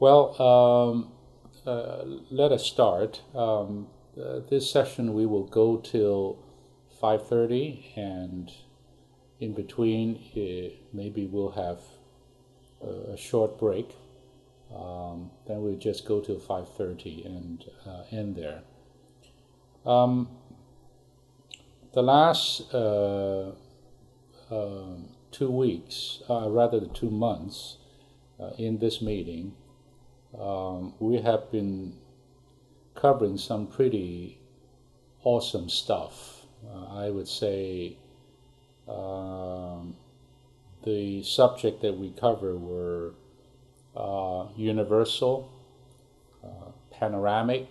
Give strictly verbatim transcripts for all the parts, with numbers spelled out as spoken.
Well, um, uh, let us start. Um, uh, this session we will go till five thirty, and in between uh, maybe we'll have a, a short break. Um, then we'll just go till five thirty and uh, end there. Um, the last uh, uh, two weeks, uh, rather the two months uh, in this meeting, um, we have been covering some pretty awesome stuff. Uh, I would say um, the subject that we cover were uh, universal, uh, panoramic,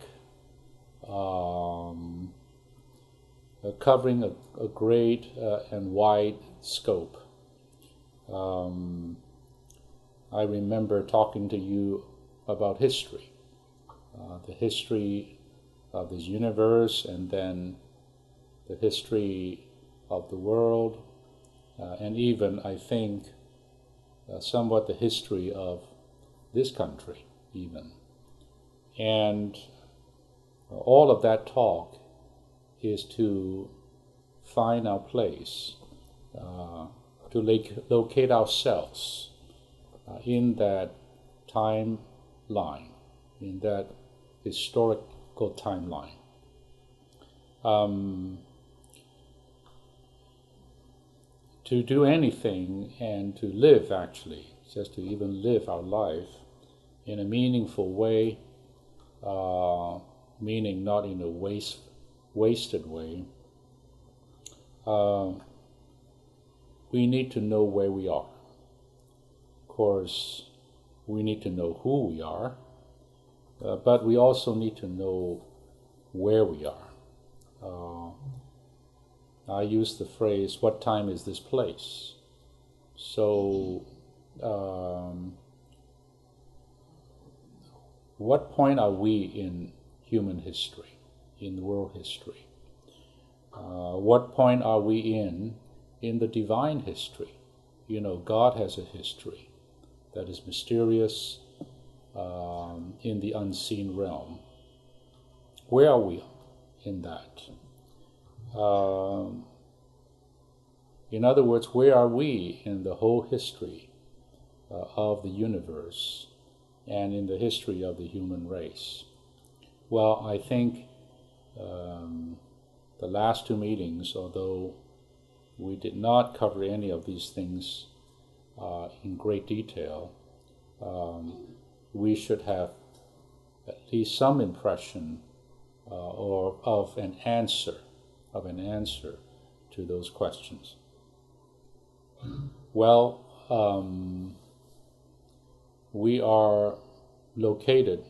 um, uh, covering a, a great uh, and wide scope. Um, I remember talking to you about history, uh, the history of this universe, and then the history of the world, uh, and even, I think, uh, somewhat the history of this country, even. And all of that talk is to find our place, uh, to lo- locate ourselves uh, in that timeline, in that historical timeline. Um, to do anything and to live, actually, just to even live our life in a meaningful way, uh, meaning not in a waste, wasted way, uh, we need to know where we are. Of course, we need to know who we are, uh, but we also need to know where we are. Uh, I use the phrase, what time is this place? So, um, what point are we in human history, in world history? Uh, what point are we in, in the divine history? You know, God has a history that is mysterious, um, in the unseen realm. Where are we in that? Um, in other words, where are we in the whole history uh, of the universe and in the history of the human race? Well, I think um, the last two meetings, although we did not cover any of these things uh, in great detail, um, we should have at least some impression uh, or of an answer, of an answer to those questions. Well, um, we are located,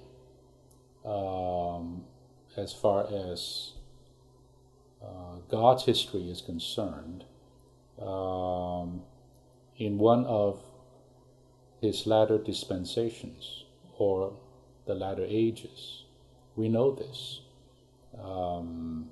um, as far as uh, God's history is concerned, um, in one of His latter dispensations, or the latter ages. We know this. Um,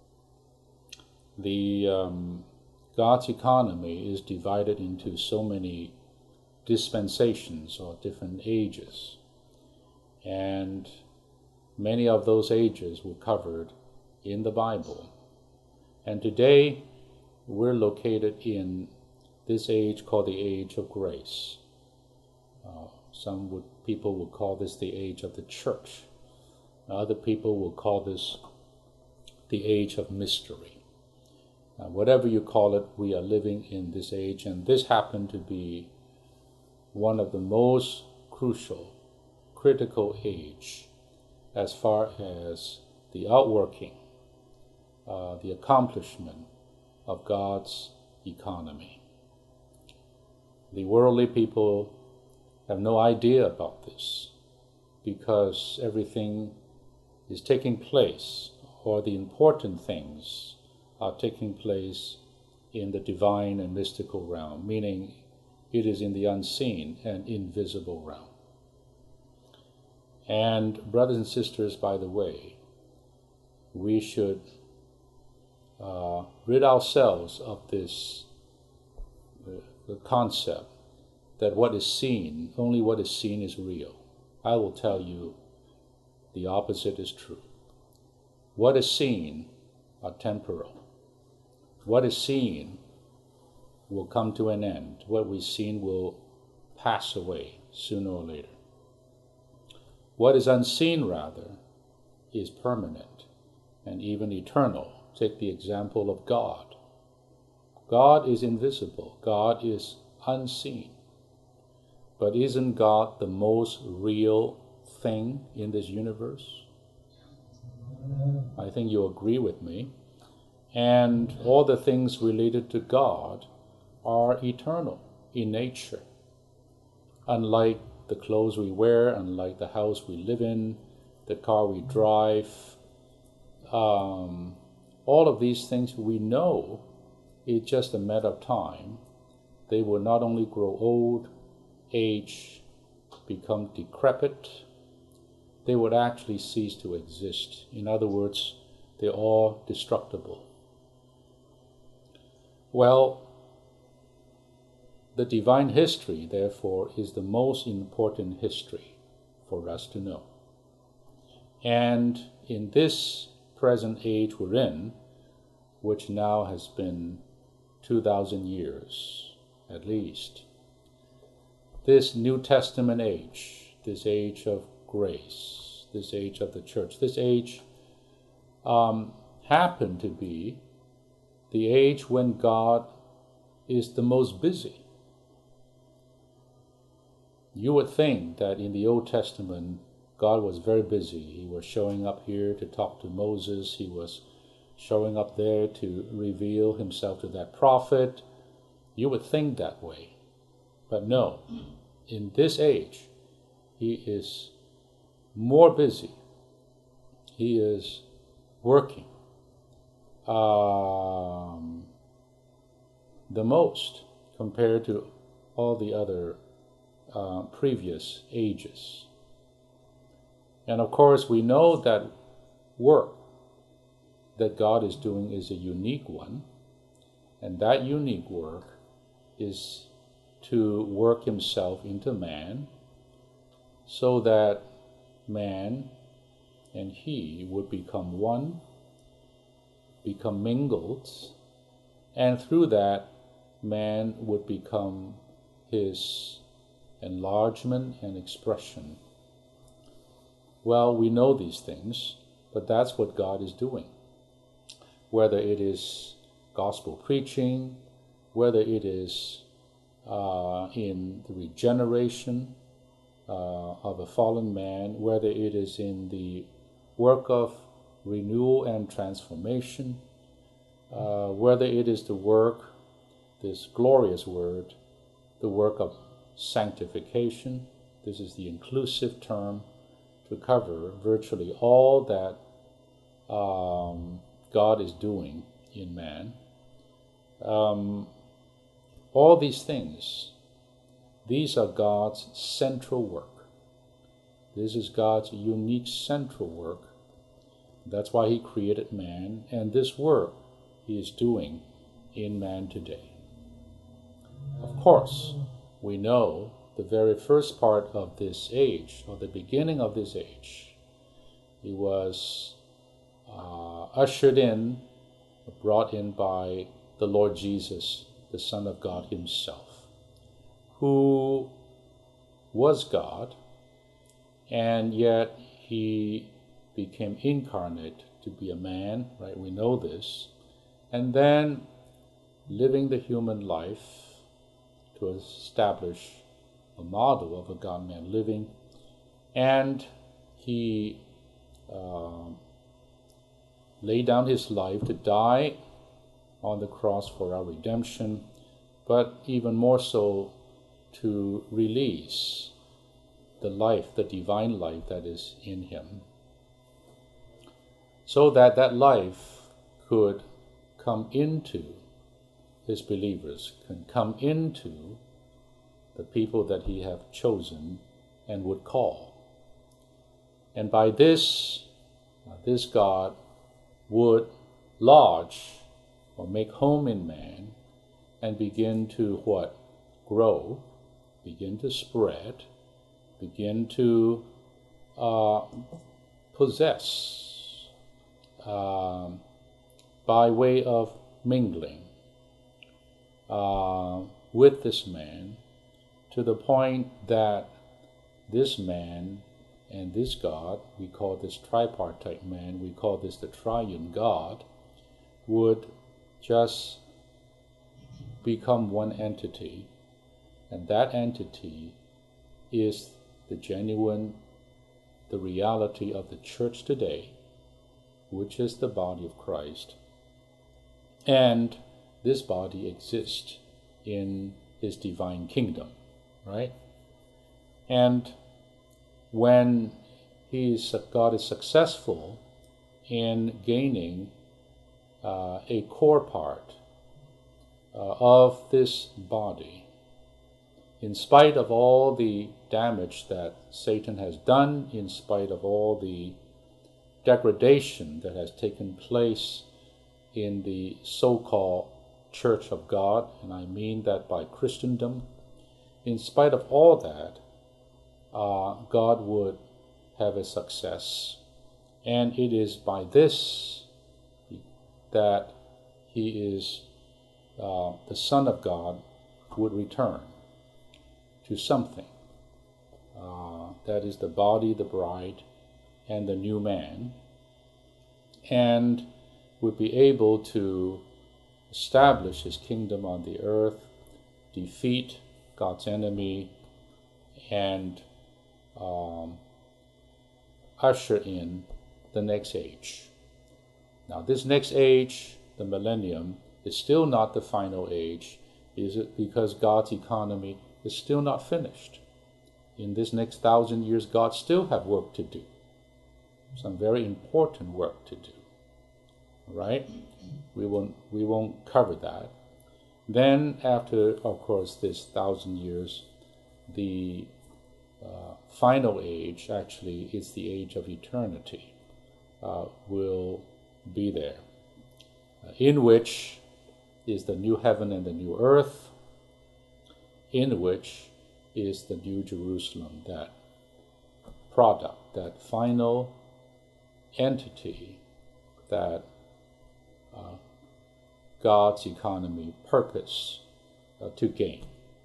the um, God's economy is divided into so many dispensations or different ages, and many of those ages were covered in the Bible. And today we're located in this age called the age of grace. Uh, some would, people would call this the age of the church. Other people will call this the age of mystery. Uh, whatever you call it, we are living in this age, and this happened to be one of the most crucial, critical age as far as the outworking, uh, the accomplishment of God's economy. The worldly people have no idea about this because everything is taking place, or the important things are taking place in the divine and mystical realm, meaning it is in the unseen and invisible realm. And brothers and sisters, by the way, we should uh, rid ourselves of this uh, the concept that what is seen, only what is seen is real. I will tell you the opposite is true. What is seen are temporal. What is seen will come to an end. What we've seen will pass away sooner or later. What is unseen, rather, is permanent and even eternal. Take the example of God. God is invisible. God is unseen. But isn't God the most real thing in this universe? I think you agree with me. And all the things related to God are eternal in nature. Unlike the clothes we wear, unlike the house we live in, the car we drive, um, all of these things we know it's just a matter of time. They will not only grow old, age, become decrepit, they would actually cease to exist. In other words, they're all destructible. Well, the divine history, therefore, is the most important history for us to know. And in this present age we're in, which now has been two thousand years at least, this New Testament age, this age of grace, this age of the church, this age um, happened to be the age when God is the most busy. You would think that in the Old Testament, God was very busy. He was showing up here to talk to Moses. He was showing up there to reveal himself to that prophet. You would think that way. But no, in this age, he is more busy. He is working um, the most compared to all the other uh, previous ages. And of course, we know that work that God is doing is a unique one, and that unique work is to work himself into man so that man and he would become one, become mingled, and through that man would become his enlargement and expression. Well, we know these things, but that's what God is doing. Whether it is gospel preaching, whether it is uh, in the regeneration uh, of a fallen man, whether it is in the work of renewal and transformation, uh, whether it is the work, this glorious word, the work of sanctification. This is the inclusive term to cover virtually all that um, God is doing in man. Um, all these things, these are God's central work. This is God's unique central work. That's why he created man, and this work he is doing in man today. Of course, we know the very first part of this age, or the beginning of this age, he was uh, ushered in, brought in by the Lord Jesus, the Son of God himself, who was God, and yet he became incarnate to be a man, right? We know this. And then living the human life to establish a model of a God-man living. And he uh, laid down his life to die on the cross for our redemption, but even more so to release the life, the divine life that is in him, so that that life could come into his believers, can come into the people that he have chosen and would call. And by this, this God would lodge or make home in man and begin to what? Grow, begin to spread, begin to uh, possess uh, by way of mingling uh, with this man, to the point that this man and this God, we call this tripartite man, we call this the triune God, would just become one entity, and that entity is the genuine, the reality of the church today, which is the body of Christ. And this body exists in his divine kingdom, right? And when he is, God is successful in gaining uh, a core part uh, of this body, in spite of all the damage that Satan has done, in spite of all the degradation that has taken place in the so-called Church of God, and I mean that by Christendom, in spite of all that, uh, God would have a success. And it is by this that he is, uh, the Son of God would return to something. Uh, that is the body, the bride, and the new man, and would be able to establish his kingdom on the earth, defeat God's enemy, and um, usher in the next age. Now, this next age, the millennium, is still not the final age, is it because God's economy is still not finished. In this next thousand years, God still have work to do, some very important work to do. Right? We won't we won't cover that. Then, after, of course, this thousand years, the uh, final age actually is the age of eternity. Uh, will be there, uh, in which is the new heaven and the new earth, in which is the new Jerusalem, that product, that final entity that uh, God's economy purpose uh, to gain.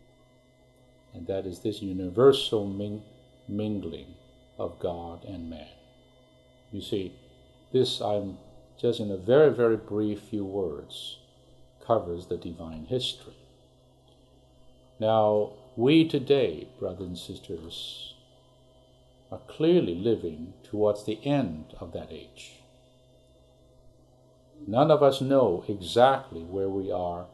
And that is this universal ming- mingling of God and man. You see, this, I'm just in a very, very brief few words, covers the divine history. Now, we today, brothers and sisters, are clearly living towards the end of that age. None of us know exactly where we are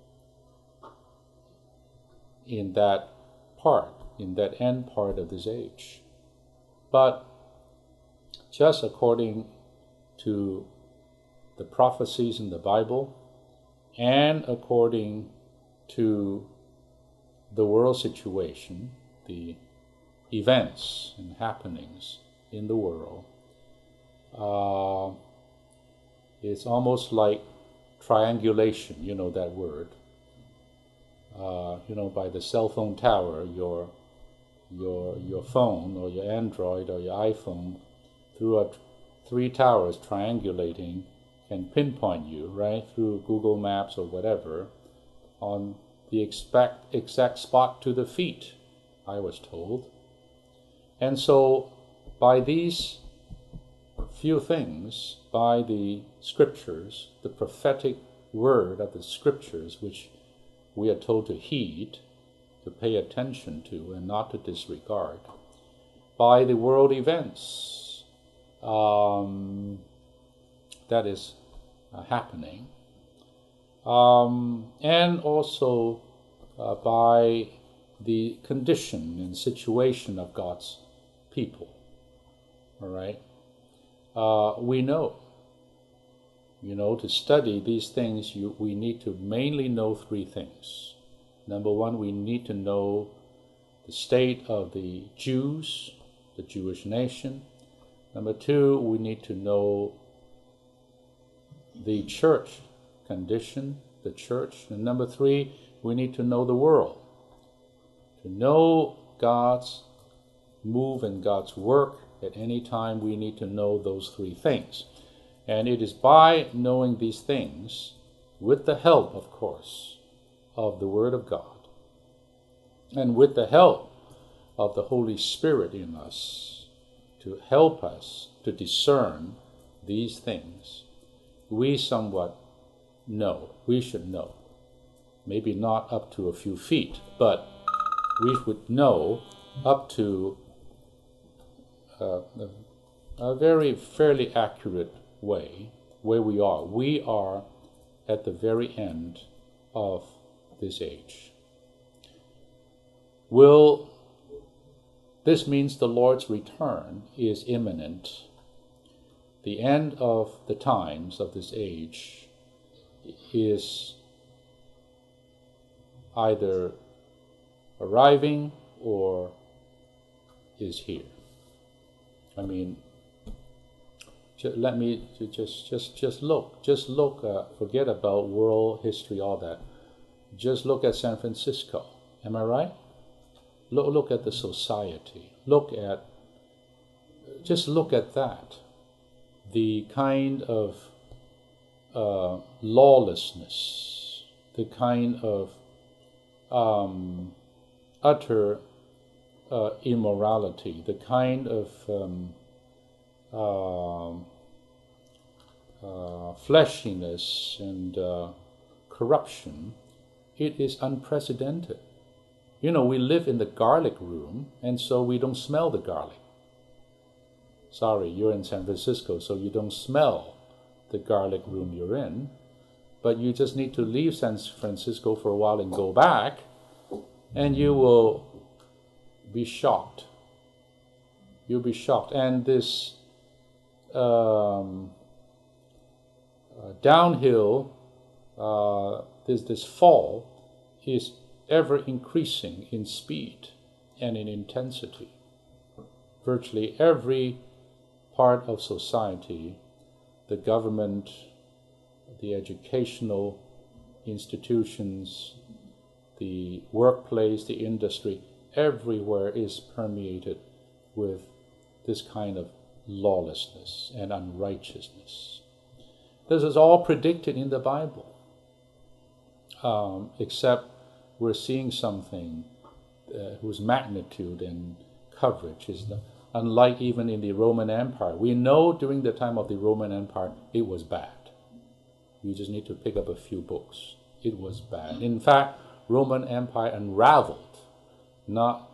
in that part, in that end part of this age. But just according to the prophecies in the Bible, and according to the world situation, the events and happenings in the world, uh, it's almost like triangulation, you know that word. Uh, you know, by the cell phone tower, your your your phone or your Android or your iPhone, through a, three towers triangulating, can pinpoint you, right, through Google Maps or whatever, on the exact, exact spot to the feet, I was told. And so, by these few things, by the scriptures, the prophetic word of the scriptures, which we are told to heed, to pay attention to, and not to disregard, by the world events um, that is uh, happening, um, and also uh, by the condition and situation of God's people. All right? Uh, we know, you know, to study these things, you, we need to mainly know three things. Number one, we need to know the state of the Jews, the Jewish nation. Number two, we need to know the church condition, the church. And number three, we need to know the world. To know God's move in God's work at any time, we need to know those three things. And it is by knowing these things, with the help, of course, of the Word of God, and with the help of the Holy Spirit in us to help us to discern these things, we somewhat know, we should know. Maybe not up to a few feet, but we would know up to uh, a, a very fairly accurate way where we are. We are at the very end of this age. Will this means the Lord's return is imminent? The end of the times of this age is either arriving or is here. I mean, let me just just just look, just look. Uh, forget about world history, all that. Just look at San Francisco. Am I right? Look, look at the society. Look at, just look at that. The kind of uh, lawlessness, the kind of um, utter uh, immorality, the kind of um, uh, uh, fleshiness and uh, corruption. It is unprecedented. You know, we live in the garlic room, and so we don't smell the garlic. Sorry, you're in San Francisco, so you don't smell the garlic room you're in, but you just need to leave San Francisco for a while and go back, and you will be shocked. You'll be shocked. And this um, uh, downhill, uh, this, this fall is ever increasing in speed and in intensity. Virtually every part of society, the government, the educational institutions, the workplace, the industry, everywhere is permeated with this kind of lawlessness and unrighteousness. This is all predicted in the Bible, um, except we're seeing something uh, whose magnitude and coverage is the, unlike even in the Roman Empire. We know during the time of the Roman Empire it was bad. You just need to pick up a few books. It was bad. In fact, Roman Empire unraveled, not,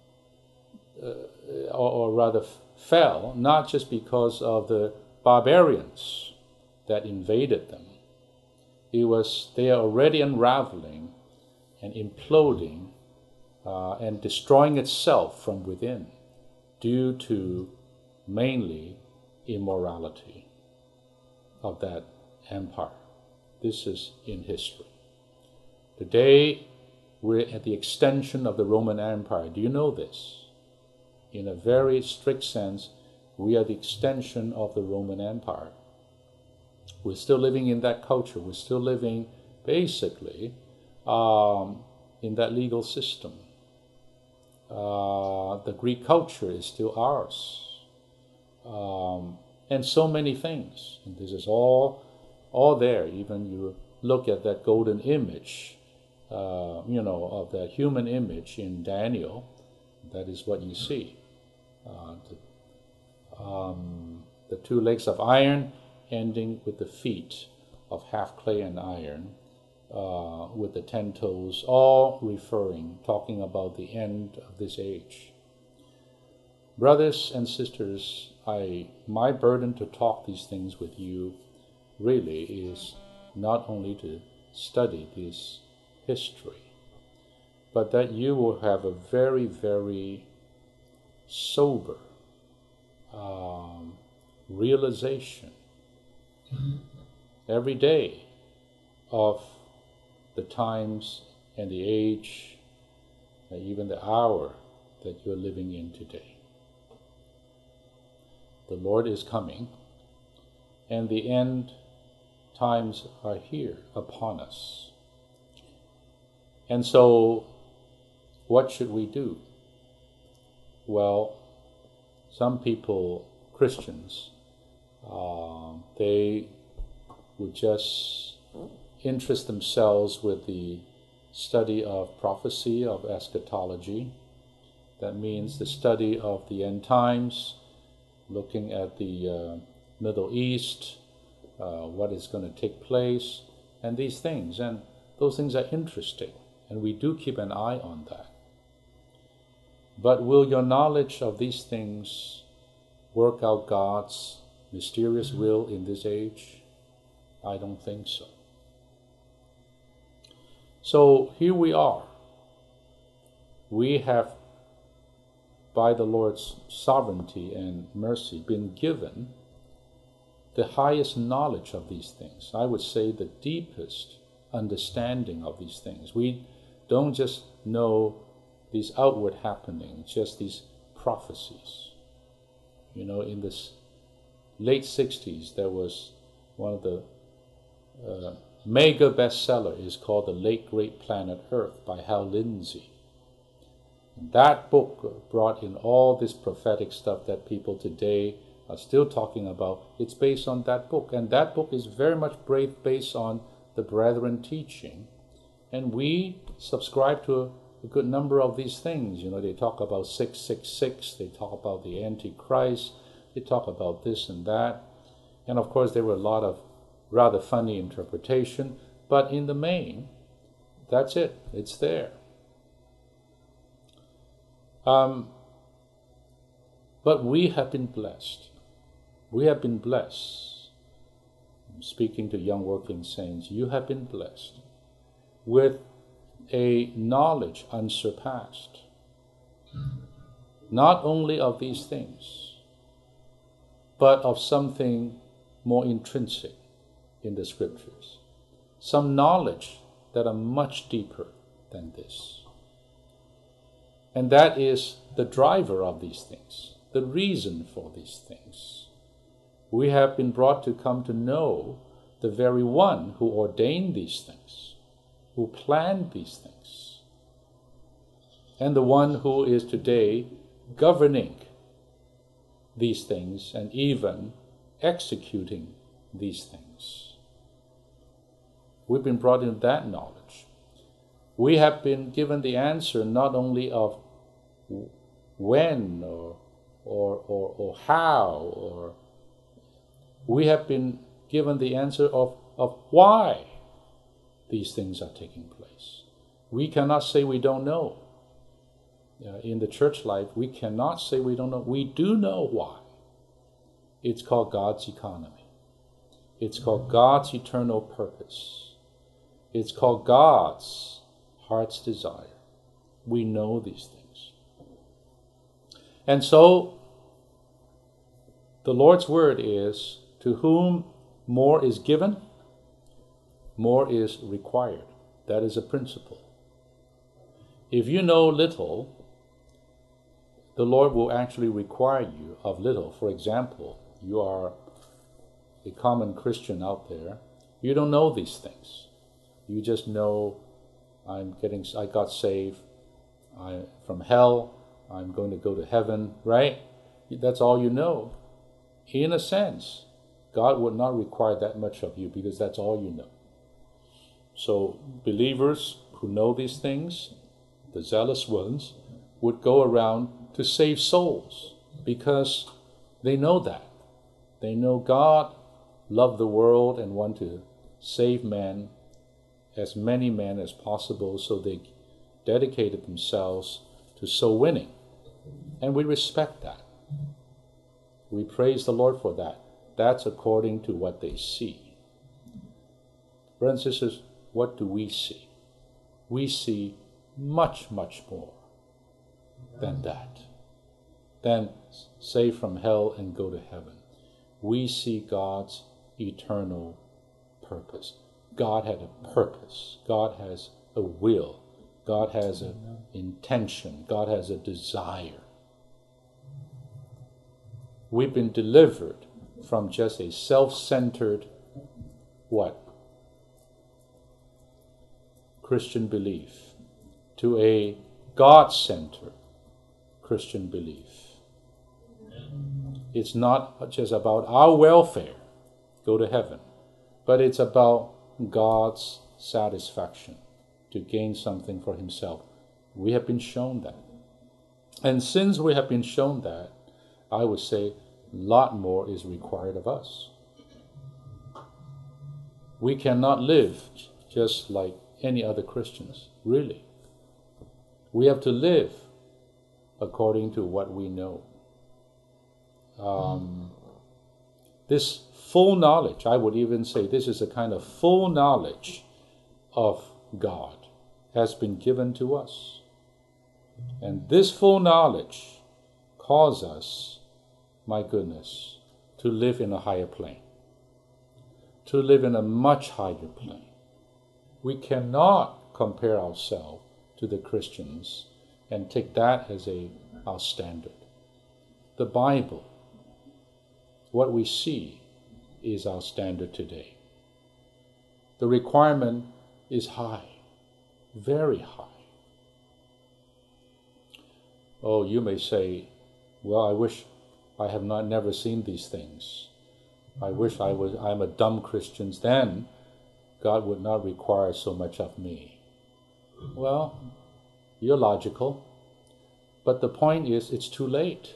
uh, or, or rather f- fell, not just because of the barbarians that invaded them. It was, they are already unraveling and imploding uh, and destroying itself from within due to mainly immorality of that empire. This is in history. Today, we're at the extension of the Roman Empire. Do you know this? In a very strict sense, we are the extension of the Roman Empire. We're still living in that culture. We're still living, basically, um, in that legal system. Uh, the Greek culture is still ours. Um, and so many things. And this is all, all there. Even you look at that golden image, uh, you know, of that human image in Daniel, that is what you see. Uh, the, um, the two legs of iron ending with the feet of half clay and iron, uh, with the ten toes, all referring, talking about the end of this age. Brothers and sisters, I, my burden to talk these things with you really is not only to study this history, but that you will have a very, very sober um, realization every day of the times and the age, and even the hour that you're living in today. The Lord is coming, and the end times are here upon us. And so, what should we do? well, some people, Christians, uh, they would just interest themselves with the study of prophecy, of eschatology. That means the study of the end times, looking at the uh, Middle East, uh, what is going to take place, and these things. And those things are interesting, and we do keep an eye on that. But will your knowledge of these things work out God's mysterious will in this age? I don't think so. So here we are. We have, by the Lord's sovereignty and mercy, been given the highest knowledge of these things. I would say the deepest understanding of these things. We don't just know these outward happenings, just these prophecies. You know, in the late sixties, there was one of the uh, mega bestseller is called The Late Great Planet Earth by Hal Lindsey. That book brought in all this prophetic stuff that people today are still talking about. It's based on that book, and that book is very much based on the Brethren teaching, and we subscribe to a, a good number of these things. You know, they talk about six six six, they talk about the Antichrist, they talk about this and that, and of course there were a lot of rather funny interpretation, but in the main, that's it, it's there. Um, but we have been blessed. We have been blessed. I'm speaking to young working saints, you have been blessed with a knowledge unsurpassed, not only of these things, but of something more intrinsic in the scriptures, some knowledge that are much deeper than this. And that is the driver of these things, the reason for these things. We have been brought to come to know the very one who ordained these things, who planned these things, and the one who is today governing these things and even executing these things. We've been brought into that knowledge. We have been given the answer not only of when or or or, or how, or we have been given the answer of, of why these things are taking place. We cannot say we don't know. Uh, in the church life, we cannot say we don't know. We do know why. It's called God's economy. It's called God's eternal purpose. It's called God's heart's desire. We know these things. And so, the Lord's word is, to whom more is given, more is required. That is a principle. If you know little, the Lord will actually require you of little. For example, you are a common Christian out there. You don't know these things. You just know, I'm getting, I got saved I, from hell. I'm going to go to heaven, right? That's all you know. In a sense, God would not require that much of you because that's all you know. So believers who know these things, the zealous ones, would go around to save souls because they know that. They know God loved the world and want to save men, as many men as possible, so they dedicated themselves to soul winning. And we respect that. We praise the Lord for that. That's according to what they see. Brothers and sisters, what do we see? We see much, much more than that. Than save from hell and go to heaven. We see God's eternal purpose. God had a purpose. God has a will. God has an intention. God has a desire. We've been delivered from just a self-centered, what? Christian belief to a God-centered Christian belief. It's not just about our welfare, go to heaven, but it's about God's satisfaction, to gain something for himself. We have been shown that. And since we have been shown that, I would say a lot more is required of us. We cannot live just like any other Christians, really. We have to live according to what we know. Um, this full knowledge, I would even say this is a kind of full knowledge of God, has been given to us. And this full knowledge calls us, my goodness, to live in a higher plane, to live in a much higher plane. We cannot compare ourselves to the Christians and take that as a our standard. The Bible, what we see, is our standard today. The requirement is high, very high. Oh, you may say, well, I wish I have not never seen these things. I wish I was I'm a dumb Christian, then God would not require so much of me. Well, you're logical, but the point is it's too late.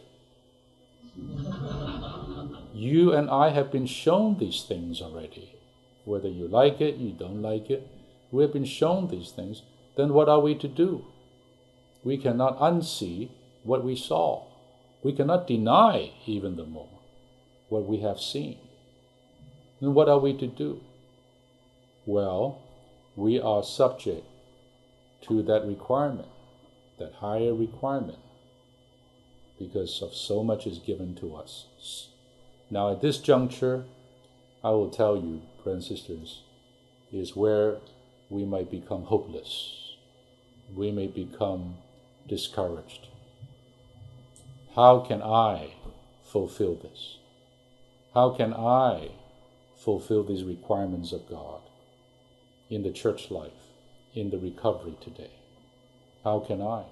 You and I have been shown these things already. Whether you like it, you don't like it, we have been shown these things. Then what are we to do? We cannot unsee what we saw. We cannot deny even the more what we have seen. Then what are we to do? Well, we are subject to that requirement, that higher requirement, because of so much is given to us. Now at this juncture, I will tell you, brothers and sisters, is where we might become hopeless. We may become discouraged. How can I fulfill this? How can I fulfill these requirements of God in the church life, in the recovery today? How can I?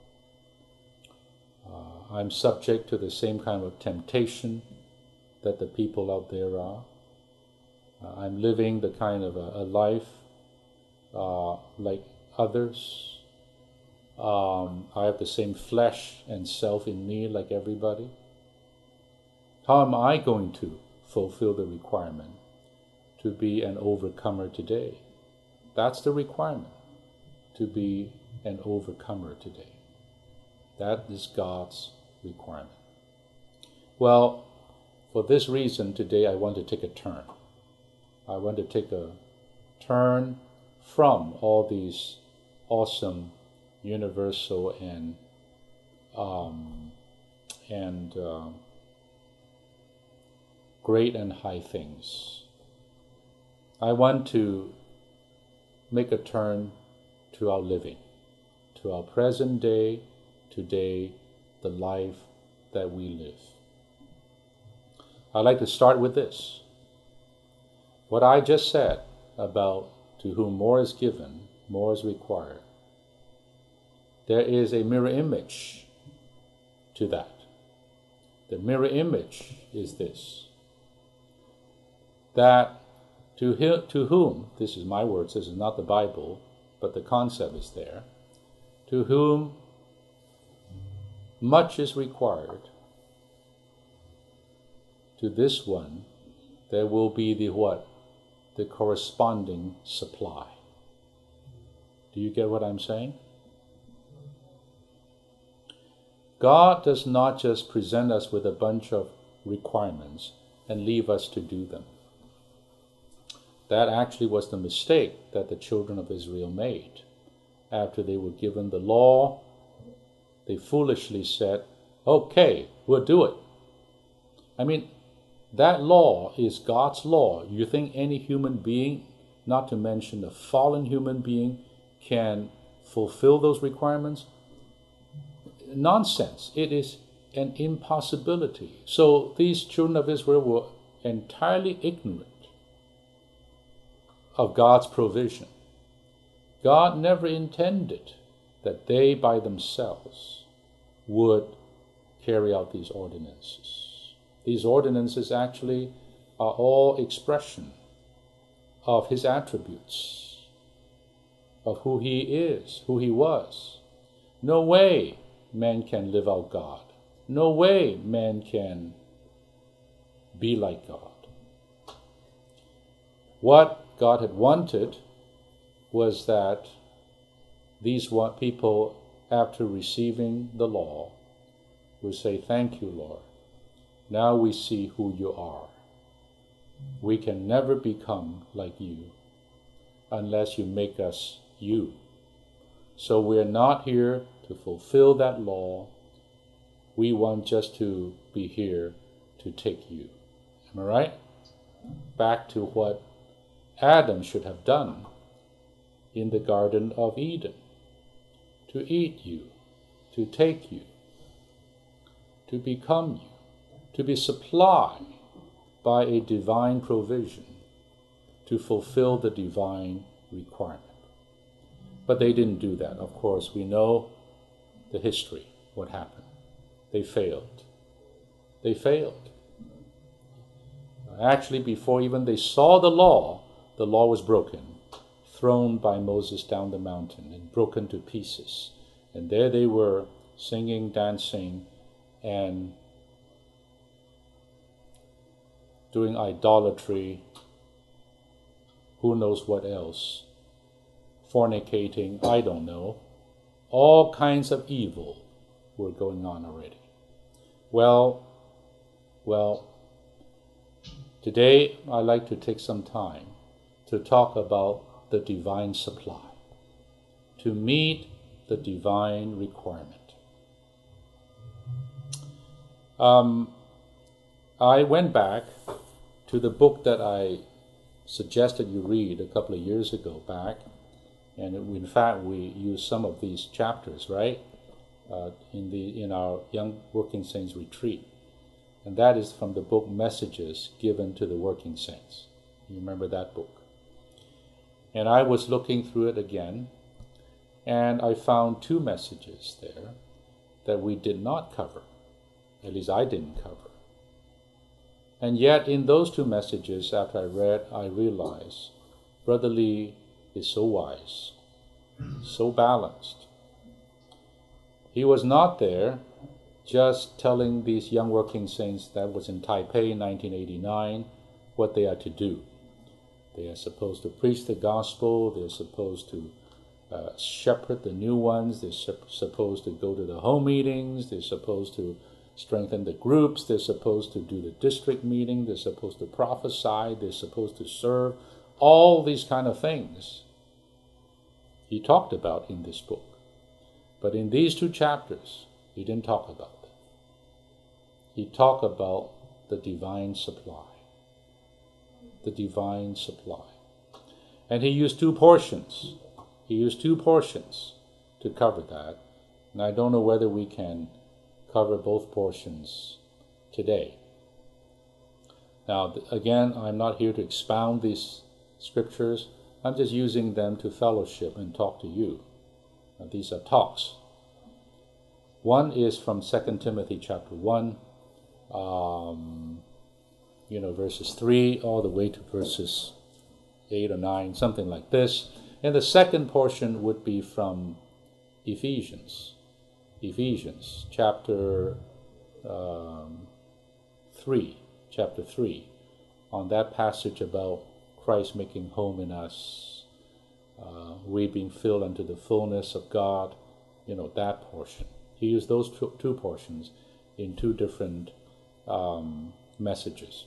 Uh, I'm subject to the same kind of temptation that the people out there are. Uh, I'm living the kind of a, a life uh, like others. Um, I have the same flesh and self in me like everybody. How am I going to fulfill the requirement to be an overcomer today? That's the requirement, to be an overcomer today. That is God's requirement. Well, for this reason, today I want to take a turn. I want to take a turn from all these awesome, universal, and um, and uh, great and high things. I want to make a turn to our living, to our present day, today, the life that we live. I'd like to start with this. What I just said about to whom more is given, more is required. There is a mirror image to that. The mirror image is this, that to, he, to whom, this is my words, this is not the Bible, but the concept is there, to whom much is required, to this one there will be the what? The corresponding supply. Do you get what I'm saying? God does not just present us with a bunch of requirements and leave us to do them. That actually was the mistake that the children of Israel made. After they were given the law, they foolishly said, okay, we'll do it. I mean, that law is God's law. You think any human being, not to mention a fallen human being, can fulfill those requirements? Nonsense. It is an impossibility. So these children of Israel were entirely ignorant of God's provision. God never intended that they by themselves would carry out these ordinances. These ordinances actually are all expression of his attributes, of who he is, who he was. No way man can live out God. No way man can be like God. What God had wanted was that these people, after receiving the law, would say, "Thank you, Lord. Now we see who you are. We can never become like you unless you make us you. So we're not here to fulfill that law. We want just to be here to take you." Am I right? Back to what Adam should have done in the Garden of Eden. To eat you, to take you, to become you, to be supplied by a divine provision, to fulfill the divine requirement. But they didn't do that. Of course, we know the history, what happened. They failed. They failed. Actually, before even they saw the law, the law was broken, thrown by Moses down the mountain and broken to pieces. And there they were, singing, dancing, and doing idolatry, who knows what else, fornicating, I don't know. All kinds of evil were going on already. Well, well, today I'd like to take some time to talk about the divine supply, to meet the divine requirement. Um, I went back to the book that I suggested you read a couple of years ago back, and in fact we used some of these chapters, right, uh, in the in our Young Working Saints retreat, and that is from the book Messages Given to the Working Saints. You remember that book? And I was looking through it again, and I found two messages there that we did not cover. At least I didn't cover. And yet in those two messages, after I read, I realized Brother Lee is so wise, so balanced. He was not there just telling these young working saints that was in Taipei in nineteen eighty-nine what they are to do. They are supposed to preach the gospel, they're supposed to uh, shepherd the new ones, they're su- supposed to go to the home meetings, they're supposed to strengthen the groups, they're supposed to do the district meeting, they're supposed to prophesy, they're supposed to serve, all these kind of things he talked about in this book. But in these two chapters, he didn't talk about that. He talked about the divine supply. The divine supply. And he used two portions. He used two portions to cover that. And I don't know whether we can cover both portions today. Now, again, I'm not here to expound these scriptures. I'm just using them to fellowship and talk to you. Now, these are talks. One is from Second Timothy chapter one, um, you know, verses three all the way to verses eight or nine, something like this. And the second portion would be from Ephesians. Ephesians chapter um, three, chapter three, on that passage about Christ making home in us, uh, we being filled unto the fullness of God, you know, that portion. He used those two, two portions in two different um, messages.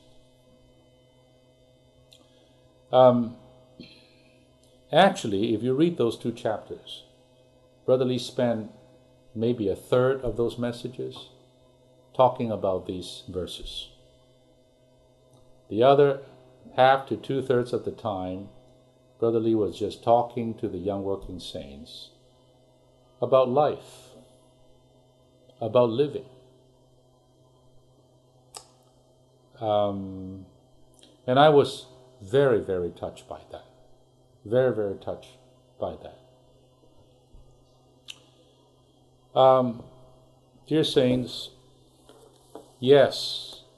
Um, actually, if you read those two chapters, Brother Lee spent maybe a third of those messages talking about these verses. The other half to two-thirds of the time, Brother Lee was just talking to the young working saints about life, about living. Um, and I was very, very touched by that. Very, very touched by that. Um, Dear Saints, yes,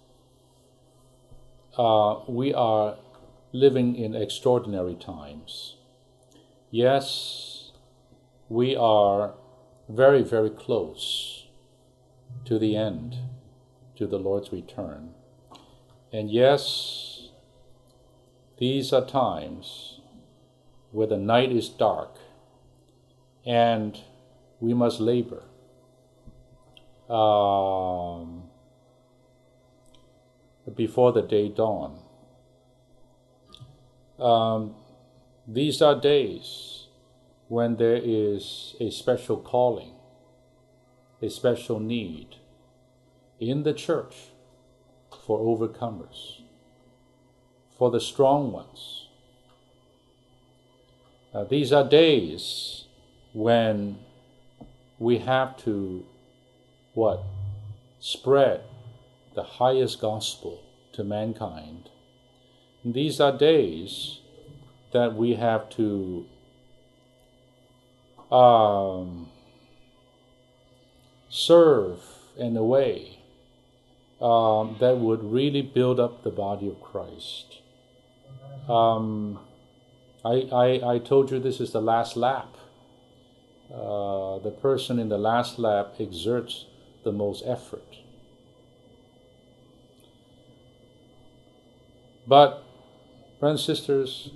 uh, we are living in extraordinary times. Yes, we are very, very close to the end, to the Lord's return. And yes, these are times where the night is dark and we must labor. Um, before the day dawn. Um, these are days when there is a special calling, a special need in the church for overcomers, for the strong ones. Uh, these are days when we have to what? Spread the highest gospel to mankind. And these are days that we have to um, serve in a way um, that would really build up the body of Christ. Um, I, I, I told you this is the last lap. Uh, the person in the last lap exerts the most effort. But, brothers and sisters,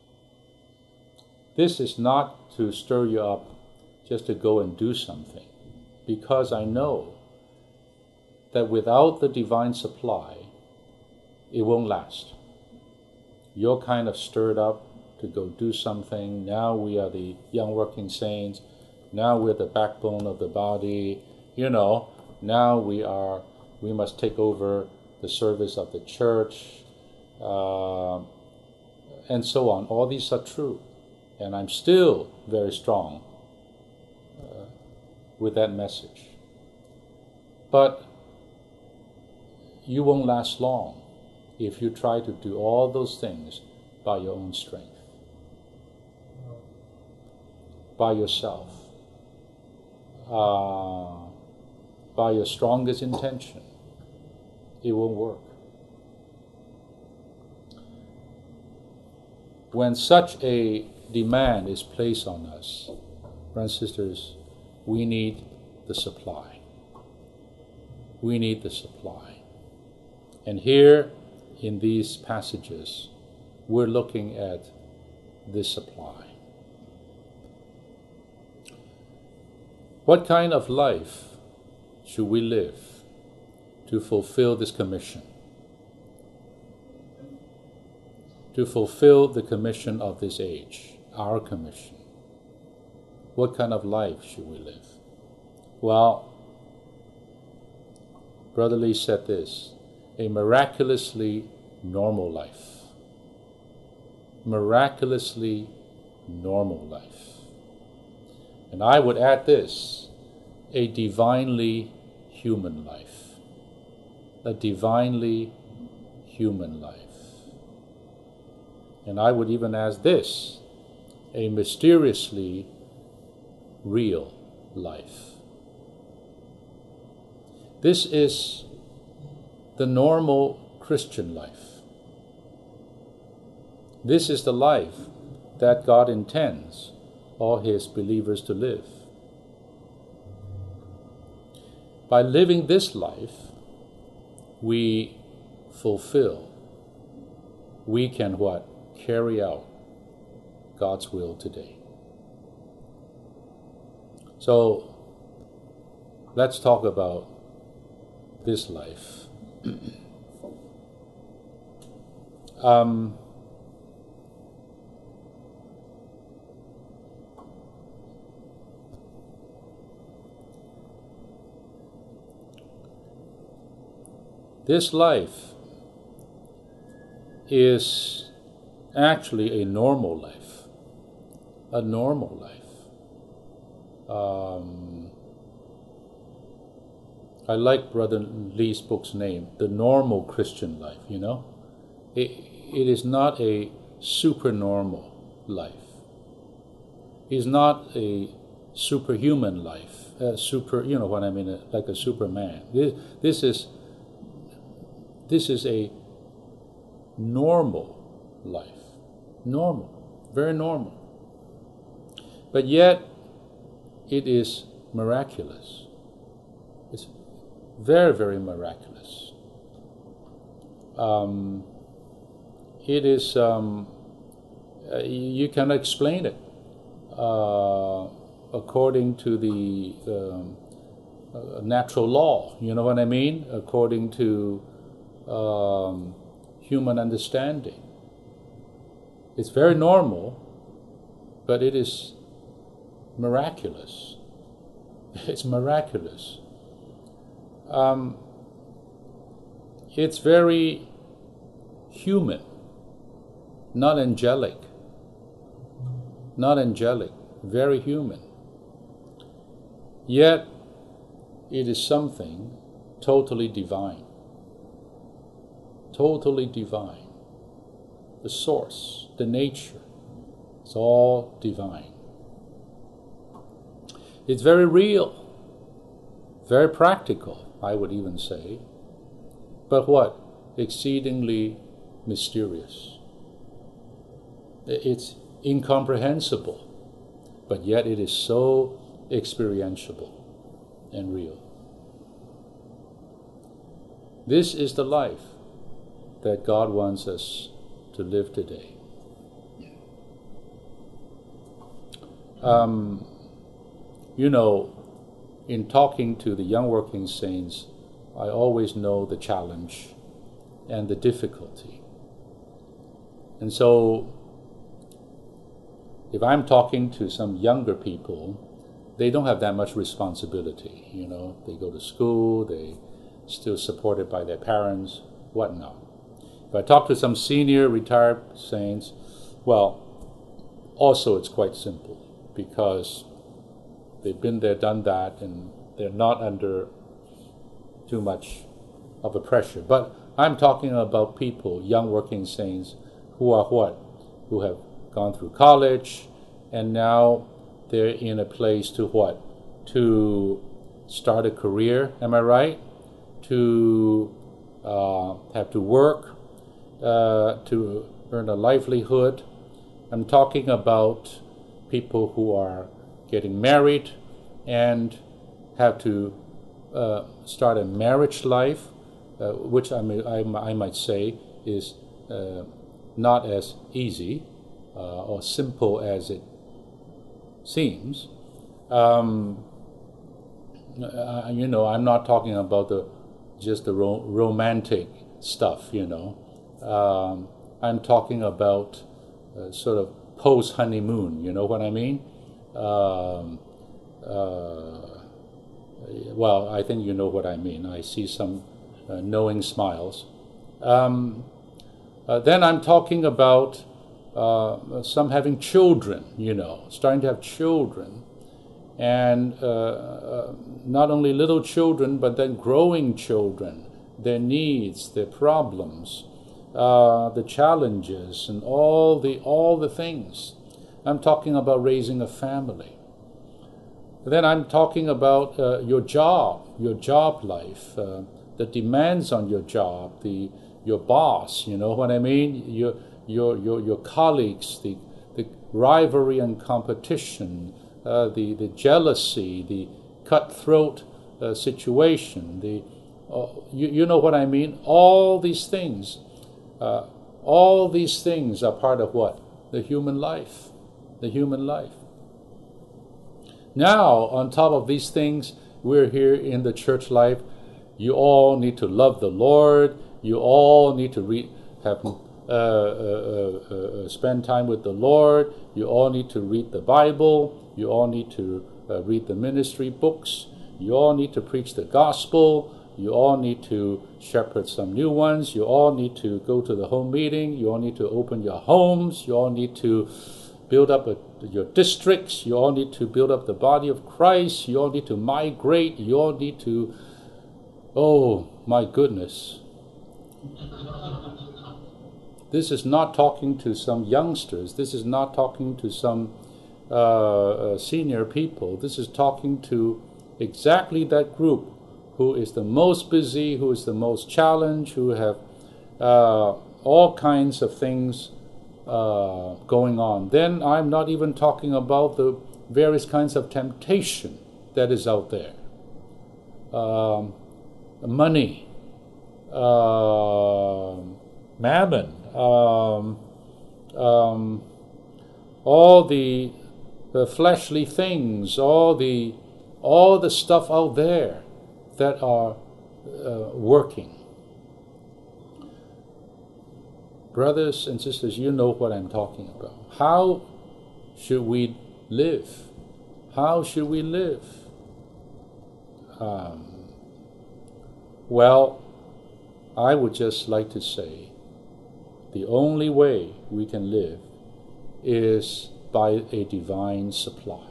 this is not to stir you up just to go and do something, because I know that without the divine supply, it won't last. You're kind of stirred up to go do something. Now we are the young working saints. Now we're the backbone of the body. You know, now we are, we must take over the service of the church, uh, and so on. All these are true. And I'm still very strong uh, with that message. But you won't last long if you try to do all those things by your own strength, by yourself, uh, by your strongest intention. It won't work. When such a demand is placed on us, brothers and sisters, we need the supply. We need the supply. And here in these passages, we're looking at this supply. What kind of life should we live to fulfill this commission? To fulfill the commission of this age, our commission. What kind of life should we live? Well, Brother Lee said this, a miraculously normal life. Miraculously normal life. And I would add this, a divinely human life. A divinely human life. And I would even add this, a mysteriously real life. This is the normal Christian life. This is the life that God intends all His believers to live. By living this life, we fulfill, we can what? Carry out God's will today. So, let's talk about this life. um, this life is actually a normal life. A normal life. Um, I like Brother Lee's book's name, The Normal Christian Life, you know? It, it is not a supernormal life. It's not a superhuman life. uh, super, you know what I mean, uh, like a Superman. This, this is this is a normal life, normal, very normal. But yet, it is miraculous. It's very, very miraculous. Um, it is. Um, uh, you can explain it. Uh, according to the um, uh, natural law, you know what I mean? According to um, human understanding. It's very normal, but it is miraculous. It's miraculous. Um, it's very human, not angelic. Not angelic, very human. Yet, it is something totally divine. Totally divine. The source, the nature, it's all divine. It's very real, very practical, I would even say. But what? Exceedingly mysterious. It's incomprehensible, but yet it is so experientiable and real. This is the life that God wants us to live today. Um, you know, in talking to the young working saints, I always know the challenge and the difficulty. And so, if I'm talking to some younger people, they don't have that much responsibility. You know, they go to school, they still supported by their parents, whatnot. If I talk to some senior retired saints, well, also it's quite simple because they've been there, done that, and they're not under too much of a pressure. But I'm talking about people, young working saints, who are what? Who have gone through college, and now they're in a place to what? To start a career, am I right? To uh, have to work, uh, to earn a livelihood. I'm talking about people who are getting married and have to uh, start a marriage life, uh, which I, may, I, I might say is uh, not as easy uh, or simple as it seems. Um, uh, you know, I'm not talking about the just the ro- romantic stuff, you know. Um, I'm talking about uh, sort of post-honeymoon, you know what I mean? Um, uh, well, I think you know what I mean. I see some uh, knowing smiles. Um, uh, then I'm talking about uh, some having children, you know, starting to have children. And uh, uh, not only little children, but then growing children, their needs, their problems, uh, the challenges, and all the all the things. I'm talking about raising a family. Then I'm talking about uh, your job, your job life, uh, the demands on your job, the your boss. You know what I mean? Your your your your colleagues, the the rivalry and competition. Uh, the, the jealousy, the cutthroat uh, situation, the uh, you, you know what I mean? All these things, uh, all these things are part of what? The human life, the human life. Now, on top of these things, we're here in the church life. You all need to love the Lord. You all need to read, have uh, uh, uh, uh, spend time with the Lord. You all need to read the Bible. You all need to uh, read the ministry books. You all need to preach the gospel. You all need to shepherd some new ones. You all need to go to the home meeting. You all need to open your homes. You all need to build up a, your districts. You all need to build up the body of Christ. You all need to migrate. You all need to, oh my goodness. This is not talking to some youngsters. This is not talking to some Uh, uh, senior people. This is talking to exactly that group who is the most busy, who is the most challenged, who have uh, all kinds of things uh, going on. Then I'm not even talking about the various kinds of temptation that is out there. Um, money, uh, mammon, um, um, all the, the fleshly things, all the all the stuff out there that are uh, working. Brothers and sisters, you know what I'm talking about. How should we live? How should we live? Um, well, I would just like to say the only way we can live is by a divine supply.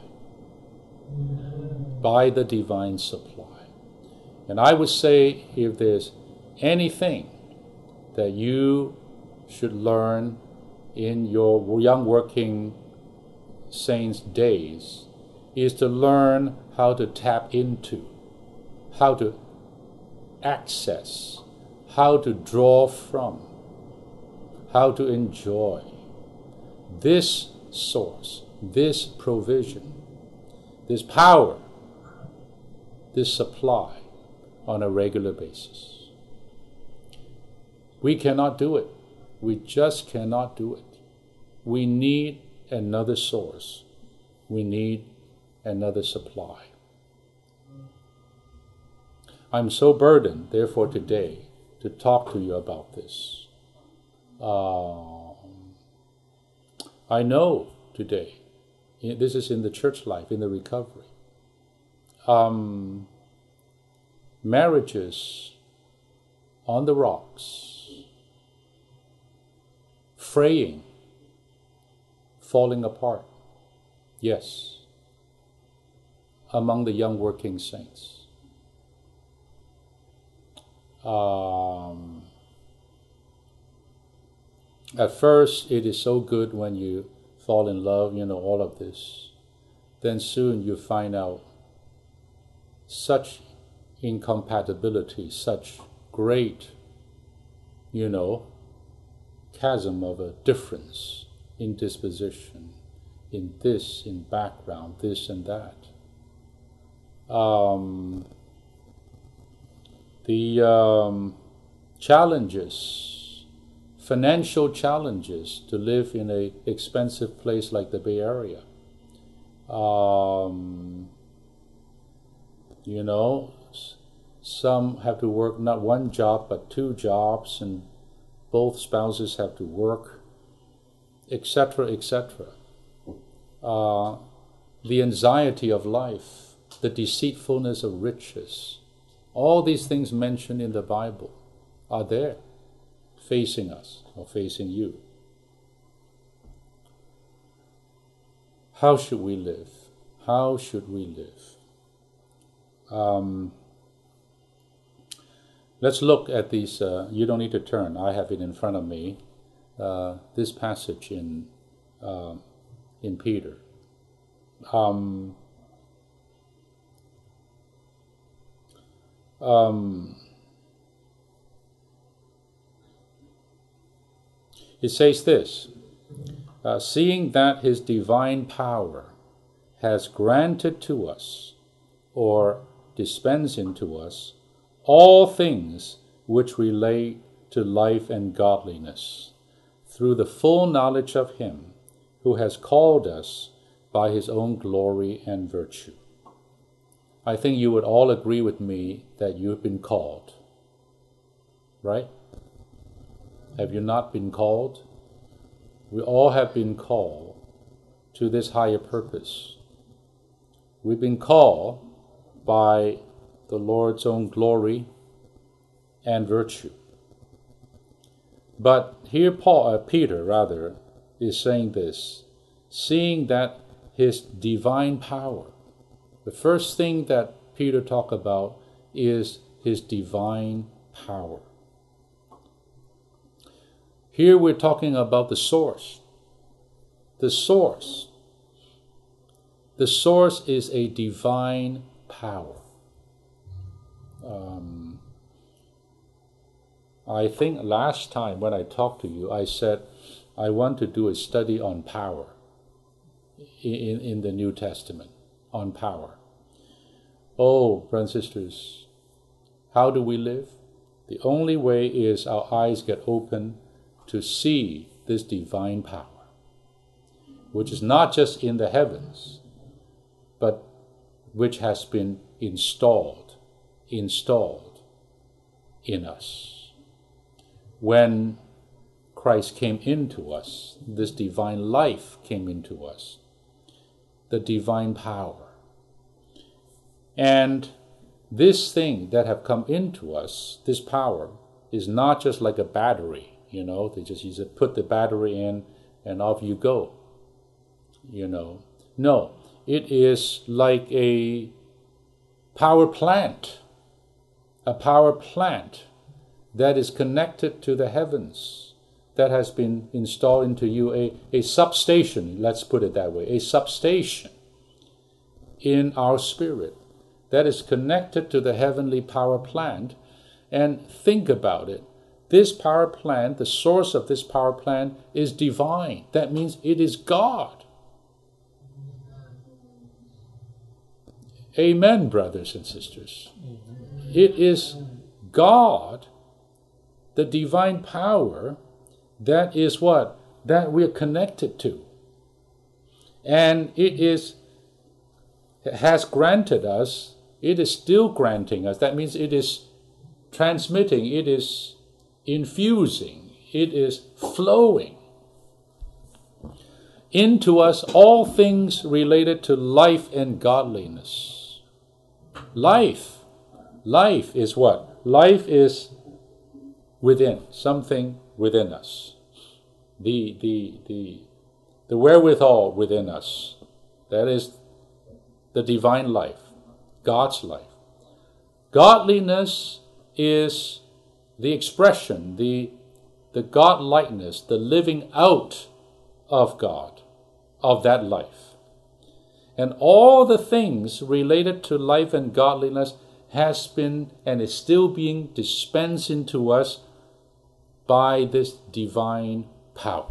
By the divine supply. And I would say if there's anything that you should learn in your young working saints' days, is to learn how to tap into, how to access, how to draw from, how to enjoy this source, this provision, this power, this supply on a regular basis. We cannot do it. We just cannot do it. We need another source. We need another supply. I'm so burdened, therefore, today to talk to you about this. Uh, I know today, this is in the church life, in the recovery. Um, marriages on the rocks, fraying, falling apart. Yes, among the young working saints. Um, at first, it is so good when you fall in love, you know, all of this. Then soon you find out such incompatibility, such great, you know, chasm of a difference in disposition, in this, in background, this and that. Um, the um, challenges, financial challenges to live in an expensive place like the Bay Area. Um, you know, some have to work not one job but two jobs, and both spouses have to work, et cetera, et cetera. Uh, the anxiety of life, the deceitfulness of riches, all these things mentioned in the Bible are there, facing us or facing you. How should we live? How should we live? Um, let's look at these. Uh, you don't need to turn. I have it in front of me. Uh, this passage in uh, in Peter. Um, um, it says this, uh, seeing that his divine power has granted to us, or dispensed into us, all things which relate to life and godliness, through the full knowledge of him who has called us by his own glory and virtue. I think you would all agree with me that you've been called, right? Have you not been called? We all have been called to this higher purpose. We've been called by the Lord's own glory and virtue. But here Paul, uh, Peter rather, is saying this, seeing that his divine power, the first thing that Peter talked about is his divine power. Here we're talking about the source. The source. The source is a divine power. Um, I think last time when I talked to you, I said I want to do a study on power in, in the New Testament, on power. Oh, brothers and sisters, how do we live? The only way is our eyes get open to see this divine power, which is not just in the heavens, but which has been installed, installed in us. When Christ came into us, this divine life came into us, the divine power. And this thing that have come into us, this power, is not just like a battery, you know, they just use it, put the battery in and off you go, you know. No, it is like a power plant, a power plant that is connected to the heavens, that has been installed into you, a, a substation, let's put it that way, a substation in our spirit that is connected to the heavenly power plant. And think about it. This power plant, the source of this power plant is divine. That means it is God. Amen, brothers and sisters. It is God, the divine power, that is what? That we're connected to. And it is has granted us, it is still granting us. That means it is transmitting, it is infusing, it is flowing into us all things related to life and godliness. Life. Life is what? Life is within, something within us. The, the, the, the wherewithal within us. That is the divine life, God's life. Godliness is the expression, the, the God-likeness, the living out of God, of that life. And all the things related to life and godliness has been and is still being dispensed into us by this divine power.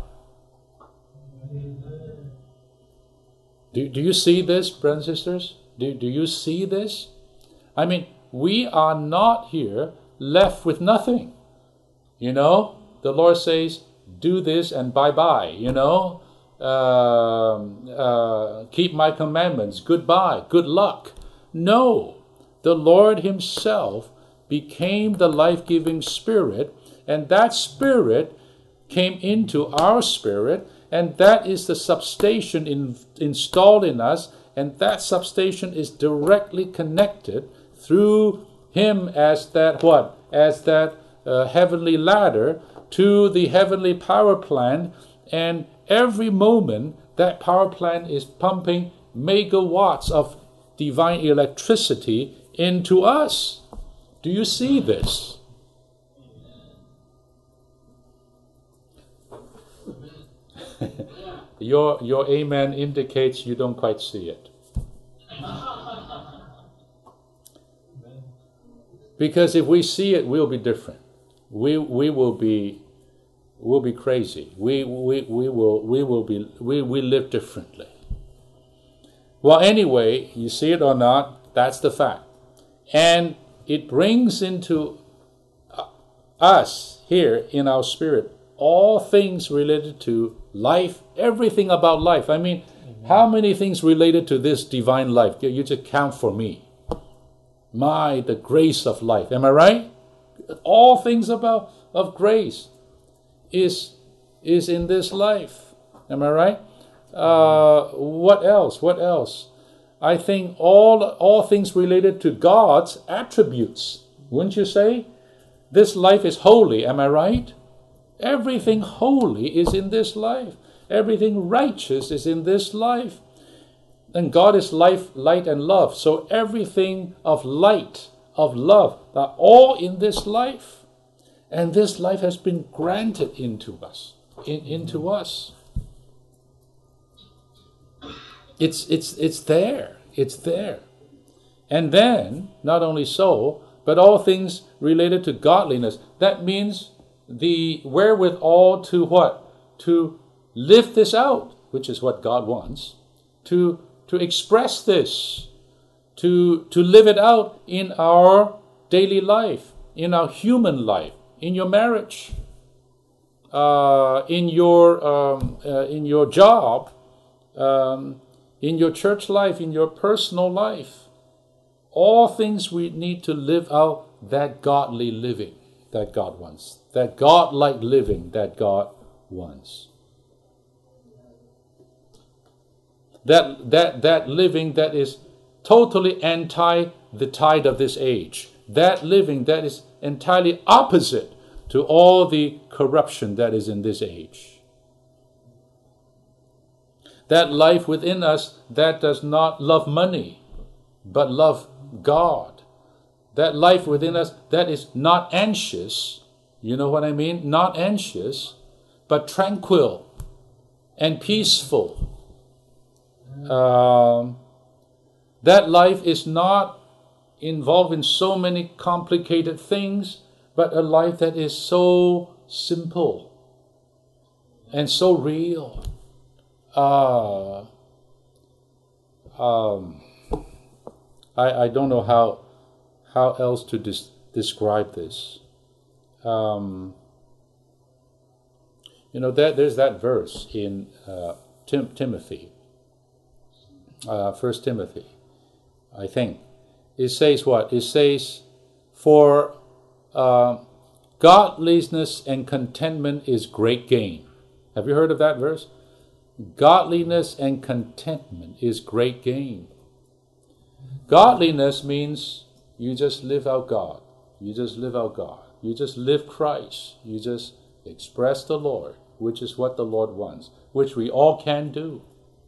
Do, do you see this, brothers and sisters? Do, do you see this? I mean, we are not here left with nothing. You know, the Lord says, do this and bye-bye, you know. Uh, uh, keep my commandments, goodbye, good luck. No, the Lord himself became the life-giving spirit, and that spirit came into our spirit, and that is the substation in, installed in us, and that substation is directly connected through him as that what? As that uh, heavenly ladder to the heavenly power plant, and every moment that power plant is pumping megawatts of divine electricity into us. Do you see this? your your amen indicates you don't quite see it. Because if we see it, we'll be different. We we will be we'll be crazy. We we we will we will be we we live differently. Well, anyway, you see it or not, that's the fact. And it brings into us here in our spirit all things related to life, everything about life. I mean, mm-hmm. How many things related to this divine life? You just count for me. My, the grace of life. Am I right? All things about of grace is is in this life. Am I right? Uh, what else? What else? I think all all things related to God's attributes. Wouldn't you say? This life is holy. Am I right? Everything holy is in this life. Everything righteous is in this life. And God is life, light, and love. So everything of light, of love, are all in this life. And this life has been granted into us. In, into us. It's it's it's there. It's there. And then, not only so, but all things related to godliness. That means the wherewithal to what? To live this out, which is what God wants. To, to express this. To, to live it out in our daily life, in our human life, in your marriage, uh, in your um, uh, in your job, um, in your church life, in your personal life. All things we need to live out that godly living that God wants, that God-like living that God wants. That that that living that is totally anti the tide of this age. That living that is entirely opposite to all the corruption that is in this age. That life within us that does not love money, but love God. That life within us that is not anxious, you know what I mean? Not anxious, but tranquil and peaceful. Um, that life is not involved in so many complicated things, but a life that is so simple and so real. Uh, um, I, I don't know how how else to dis- describe this. Um, you know, that there's that verse in uh, Tim- Timothy, uh, First Timothy, I think. It says what? It says, for uh, godliness and contentment is great gain. Have you heard of that verse? Godliness and contentment is great gain. Godliness means you just live out God. You just live out God. You just live Christ. You just express the Lord, which is what the Lord wants, which we all can do.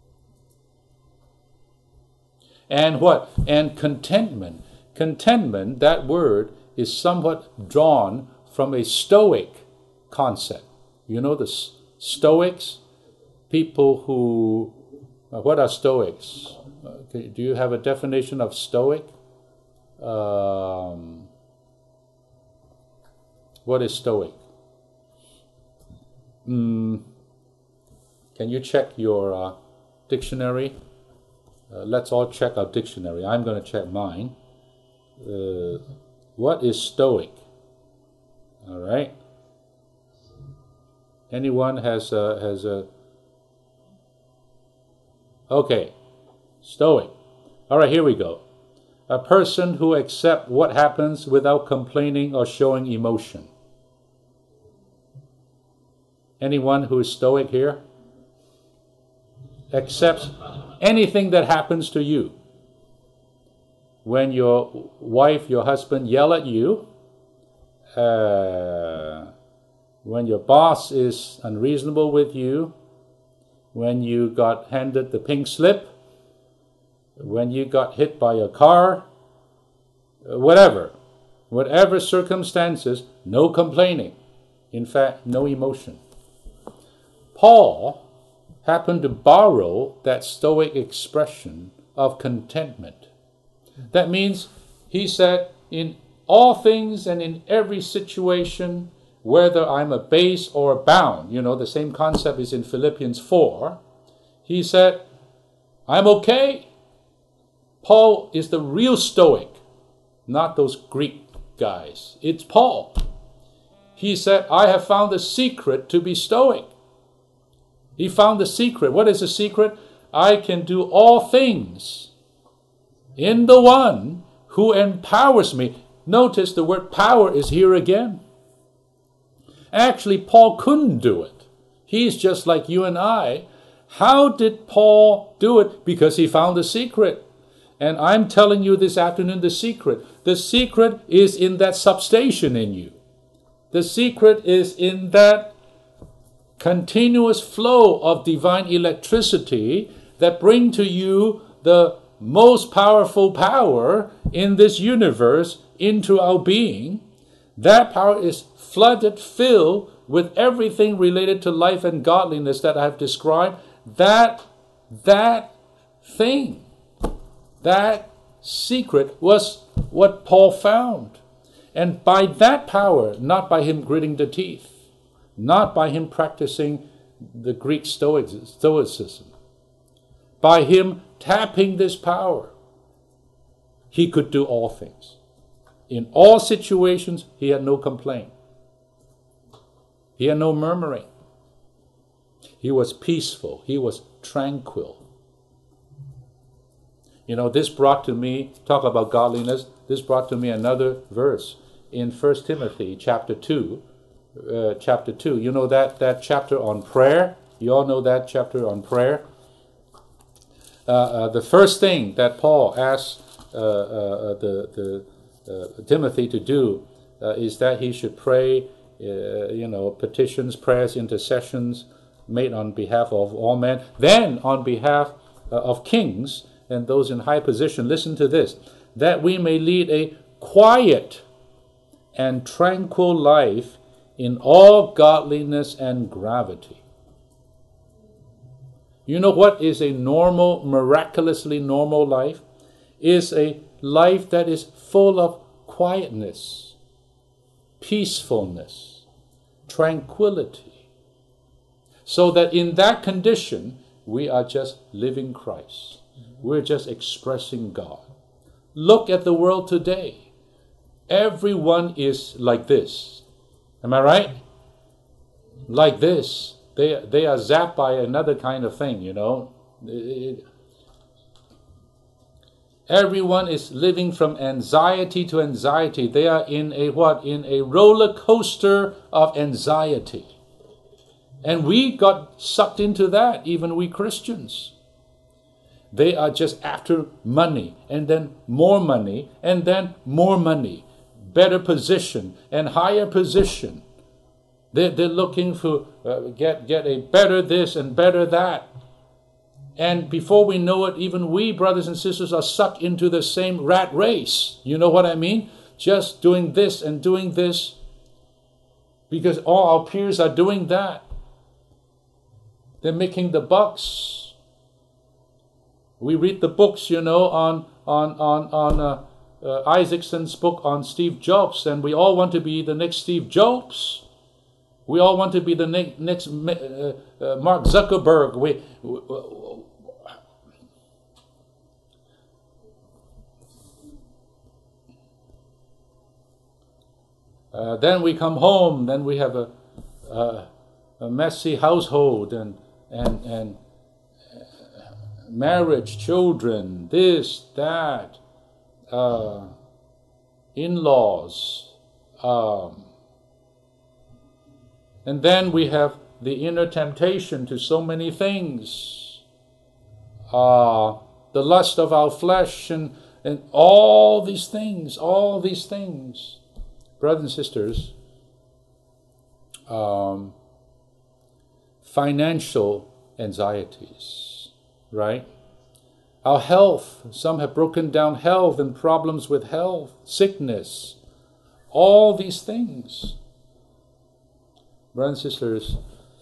And what? And contentment. Contentment, that word, is somewhat drawn from a Stoic concept. You know the Stoics? People who... Uh, what are Stoics? Okay, do you have a definition of Stoic? Um, what is Stoic? Mm, can you check your uh, dictionary? Uh, let's all check our dictionary. I'm going to check mine. Uh, what is Stoic? All right. Anyone has a, has a... Okay. Stoic. All right, here we go. A person who accepts what happens without complaining or showing emotion. Anyone who is Stoic here? Accepts anything that happens to you. When your wife, your husband yell at you, uh, when your boss is unreasonable with you, when you got handed the pink slip, when you got hit by a car, whatever, whatever circumstances, no complaining. In fact, no emotion. Paul happened to borrow that Stoic expression of contentment. That means, he said, in all things and in every situation, whether I'm abased or bound, you know, the same concept is in Philippians four, he said, I'm okay. Paul is the real Stoic, not those Greek guys. It's Paul. He said, I have found the secret to be Stoic. He found the secret. What is the secret? I can do all things in the one who empowers me. Notice the word power is here again. Actually, Paul couldn't do it. He's just like you and I. How did Paul do it? Because he found the secret. And I'm telling you this afternoon the secret. The secret is in that substation in you. The secret is in that continuous flow of divine electricity that bring to you the most powerful power in this universe into our being. That power is flooded, filled with everything related to life and godliness that I've described. That, that thing, that secret was what Paul found. And by that power, not by him gritting the teeth, not by him practicing the Greek Stoicism, by him tapping this power, he could do all things. In all situations, he had no complaint. He had no murmuring. He was peaceful. He was tranquil. You know, this brought to me, talk about godliness, this brought to me another verse in First Timothy chapter two. Uh, chapter two. You know that, that chapter on prayer? You all know that chapter on prayer? Uh, uh, the first thing that Paul asks uh, uh, the, the uh, Timothy to do uh, is that he should pray, uh, you know, petitions, prayers, intercessions made on behalf of all men. Then on behalf uh, of kings and those in high position, listen to this, that we may lead a quiet and tranquil life in all godliness and gravity. You know what is a normal, miraculously normal life? Is a life that is full of quietness, peacefulness, tranquility. So that in that condition, we are just living Christ. We're just expressing God. Look at the world today. Everyone is like this. Am I right? Like this. They, they are zapped by another kind of thing, you know. It, everyone is living from anxiety to anxiety. They are in a what? In a roller coaster of anxiety. And we got sucked into that, even we Christians. They are just after money, and then more money, and then more money. Better position and higher position. They're, they're looking for uh, get get a better this and better that. And before we know it, even we, brothers and sisters, are sucked into the same rat race. You know what I mean? Just doing this and doing this because all our peers are doing that. They're making the bucks. We read the books, you know, on on on on. Uh, Uh, Isaacson's book on Steve Jobs, and we all want to be the next Steve Jobs. We all want to be the ne- next uh, uh, Mark Zuckerberg. We, we, uh, then we come home. Then we have a, a, a messy household and and and marriage, children, this, that. Uh, in-laws, um, and then we have the inner temptation to so many things, uh, the lust of our flesh, and, and all these things, all these things. Brothers and sisters, um, financial anxieties, right? Our health, some have broken down health and problems with health, sickness, all these things. Brothers and sisters,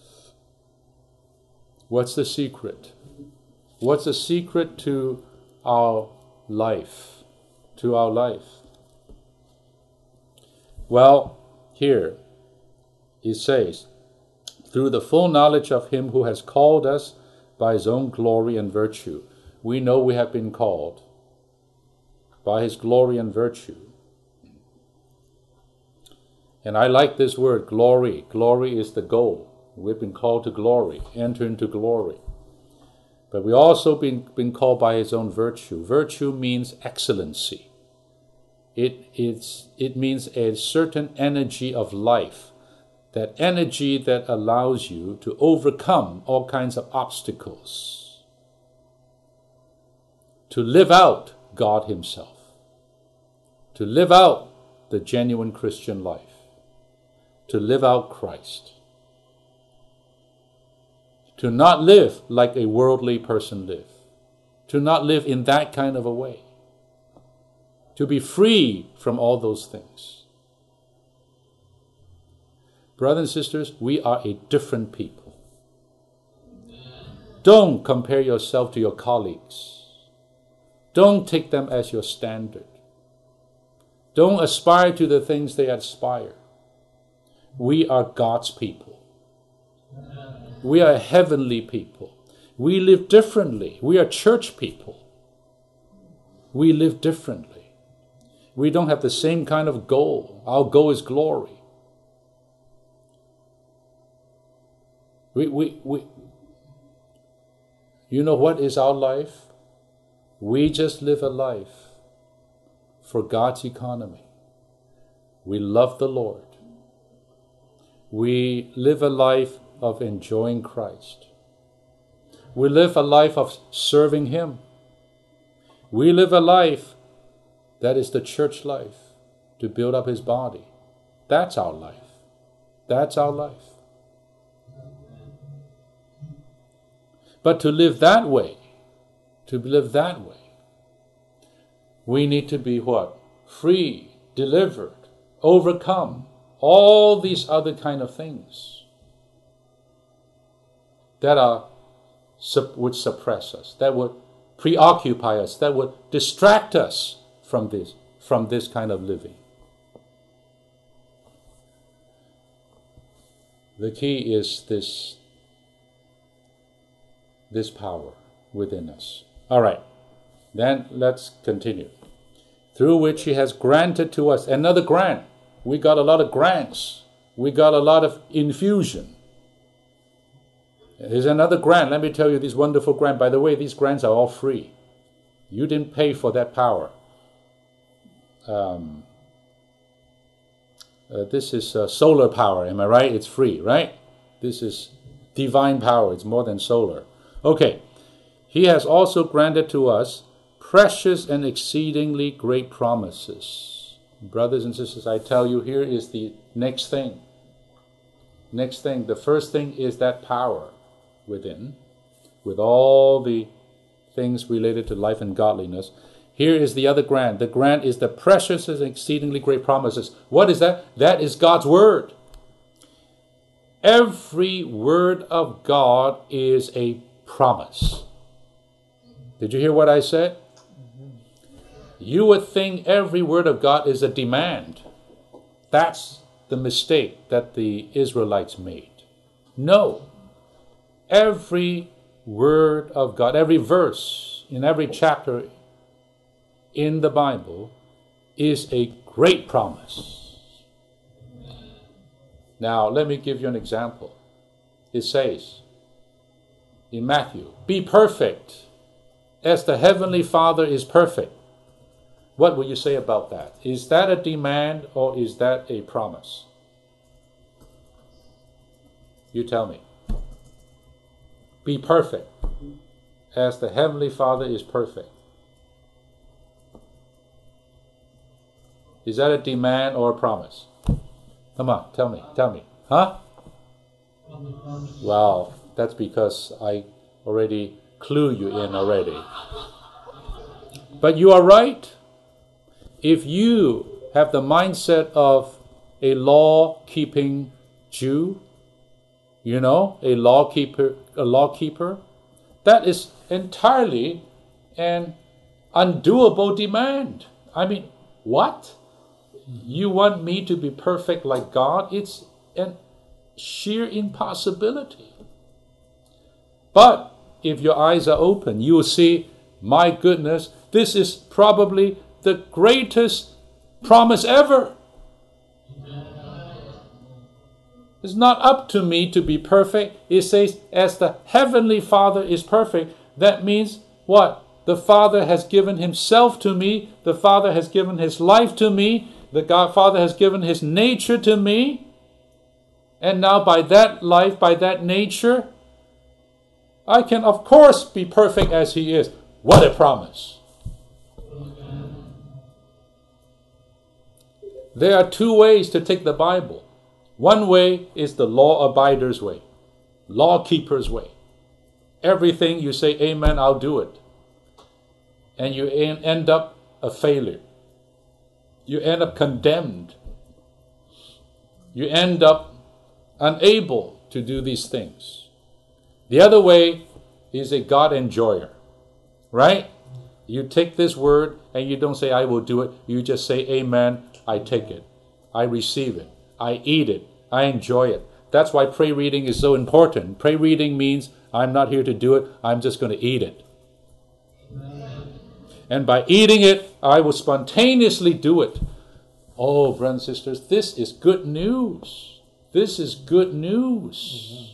what's the secret? What's the secret to our life? To our life? Well, here it says, through the full knowledge of him who has called us by his own glory and virtue. We know we have been called by his glory and virtue. And I like this word, glory. Glory is the goal. We've been called to glory, enter into glory. But we've also been, been called by his own virtue. Virtue means excellency. It, it's, it means a certain energy of life. That energy that allows you to overcome all kinds of obstacles. To live out God himself. To live out the genuine Christian life. To live out Christ. To not live like a worldly person lives. To not live in that kind of a way. To be free from all those things. Brothers and sisters, we are a different people. Don't compare yourself to your colleagues. Don't take them as your standard. Don't aspire to the things they aspire. We are God's people. We are heavenly people. We live differently. We are church people. We live differently. We don't have the same kind of goal. Our goal is glory. We, we, we, you know what is our life? We just live a life for God's economy. We love the Lord. We live a life of enjoying Christ. We live a life of serving Him. We live a life that is the church life, to build up His body. That's our life. That's our life. But to live that way, to live that way, we need to be what? Free, delivered, overcome, all these other kind of things that are would suppress us, that would preoccupy us, that would distract us from this, from this kind of living. The key is this, this power within us. All right, then let's continue. Through which He has granted to us another grant. We got a lot of grants. We got a lot of infusion. There's another grant. Let me tell you this wonderful grant. By the way, these grants are all free. You didn't pay for that power. Um, uh, this is uh, solar power. Am I right? It's free, right? This is divine power. It's more than solar. Okay. He has also granted to us precious and exceedingly great promises. Brothers and sisters, I tell you, here is the next thing. Next thing. The first thing is that power within, with all the things related to life and godliness. Here is the other grant. The grant is the precious and exceedingly great promises. What is that? That is God's word. Every word of God is a promise. Did you hear what I said? You would think every word of God is a demand. That's the mistake that the Israelites made. No. Every word of God, every verse in every chapter in the Bible is a great promise. Now, let me give you an example. It says in Matthew, be perfect as the Heavenly Father is perfect. What will you say about that? Is that a demand or is that a promise? You tell me. Be perfect as the Heavenly Father is perfect. Is that a demand or a promise? Come on, tell me, tell me. Huh? Well, that's because I already clue you in already. But you are right. If you have the mindset of a law-keeping Jew, you know, a law-keeper, a law-keeper, that is entirely an undoable demand. I mean, what? You want me to be perfect like God? It's an sheer impossibility. But if your eyes are open, you will see, my goodness, this is probably the greatest promise ever. It's not up to me to be perfect. It says, as the Heavenly Father is perfect. That means what? The Father has given Himself to me. The Father has given His life to me. The God Father has given His nature to me. And now by that life, by that nature, I can of course be perfect as He is. What a promise. There are two ways to take the Bible. One way is the law-abider's way, law-keeper's way. Everything you say, amen, I'll do it. And you end up a failure. You end up condemned. You end up unable to do these things. The other way is a God enjoyer, right? You take this word and you don't say, I will do it. You just say, amen, I take it. I receive it. I eat it. I enjoy it. That's why prayer reading is so important. Prayer reading means I'm not here to do it. I'm just going to eat it. Amen. And by eating it, I will spontaneously do it. Oh, brothers and sisters, this is good news. This is good news. Mm-hmm.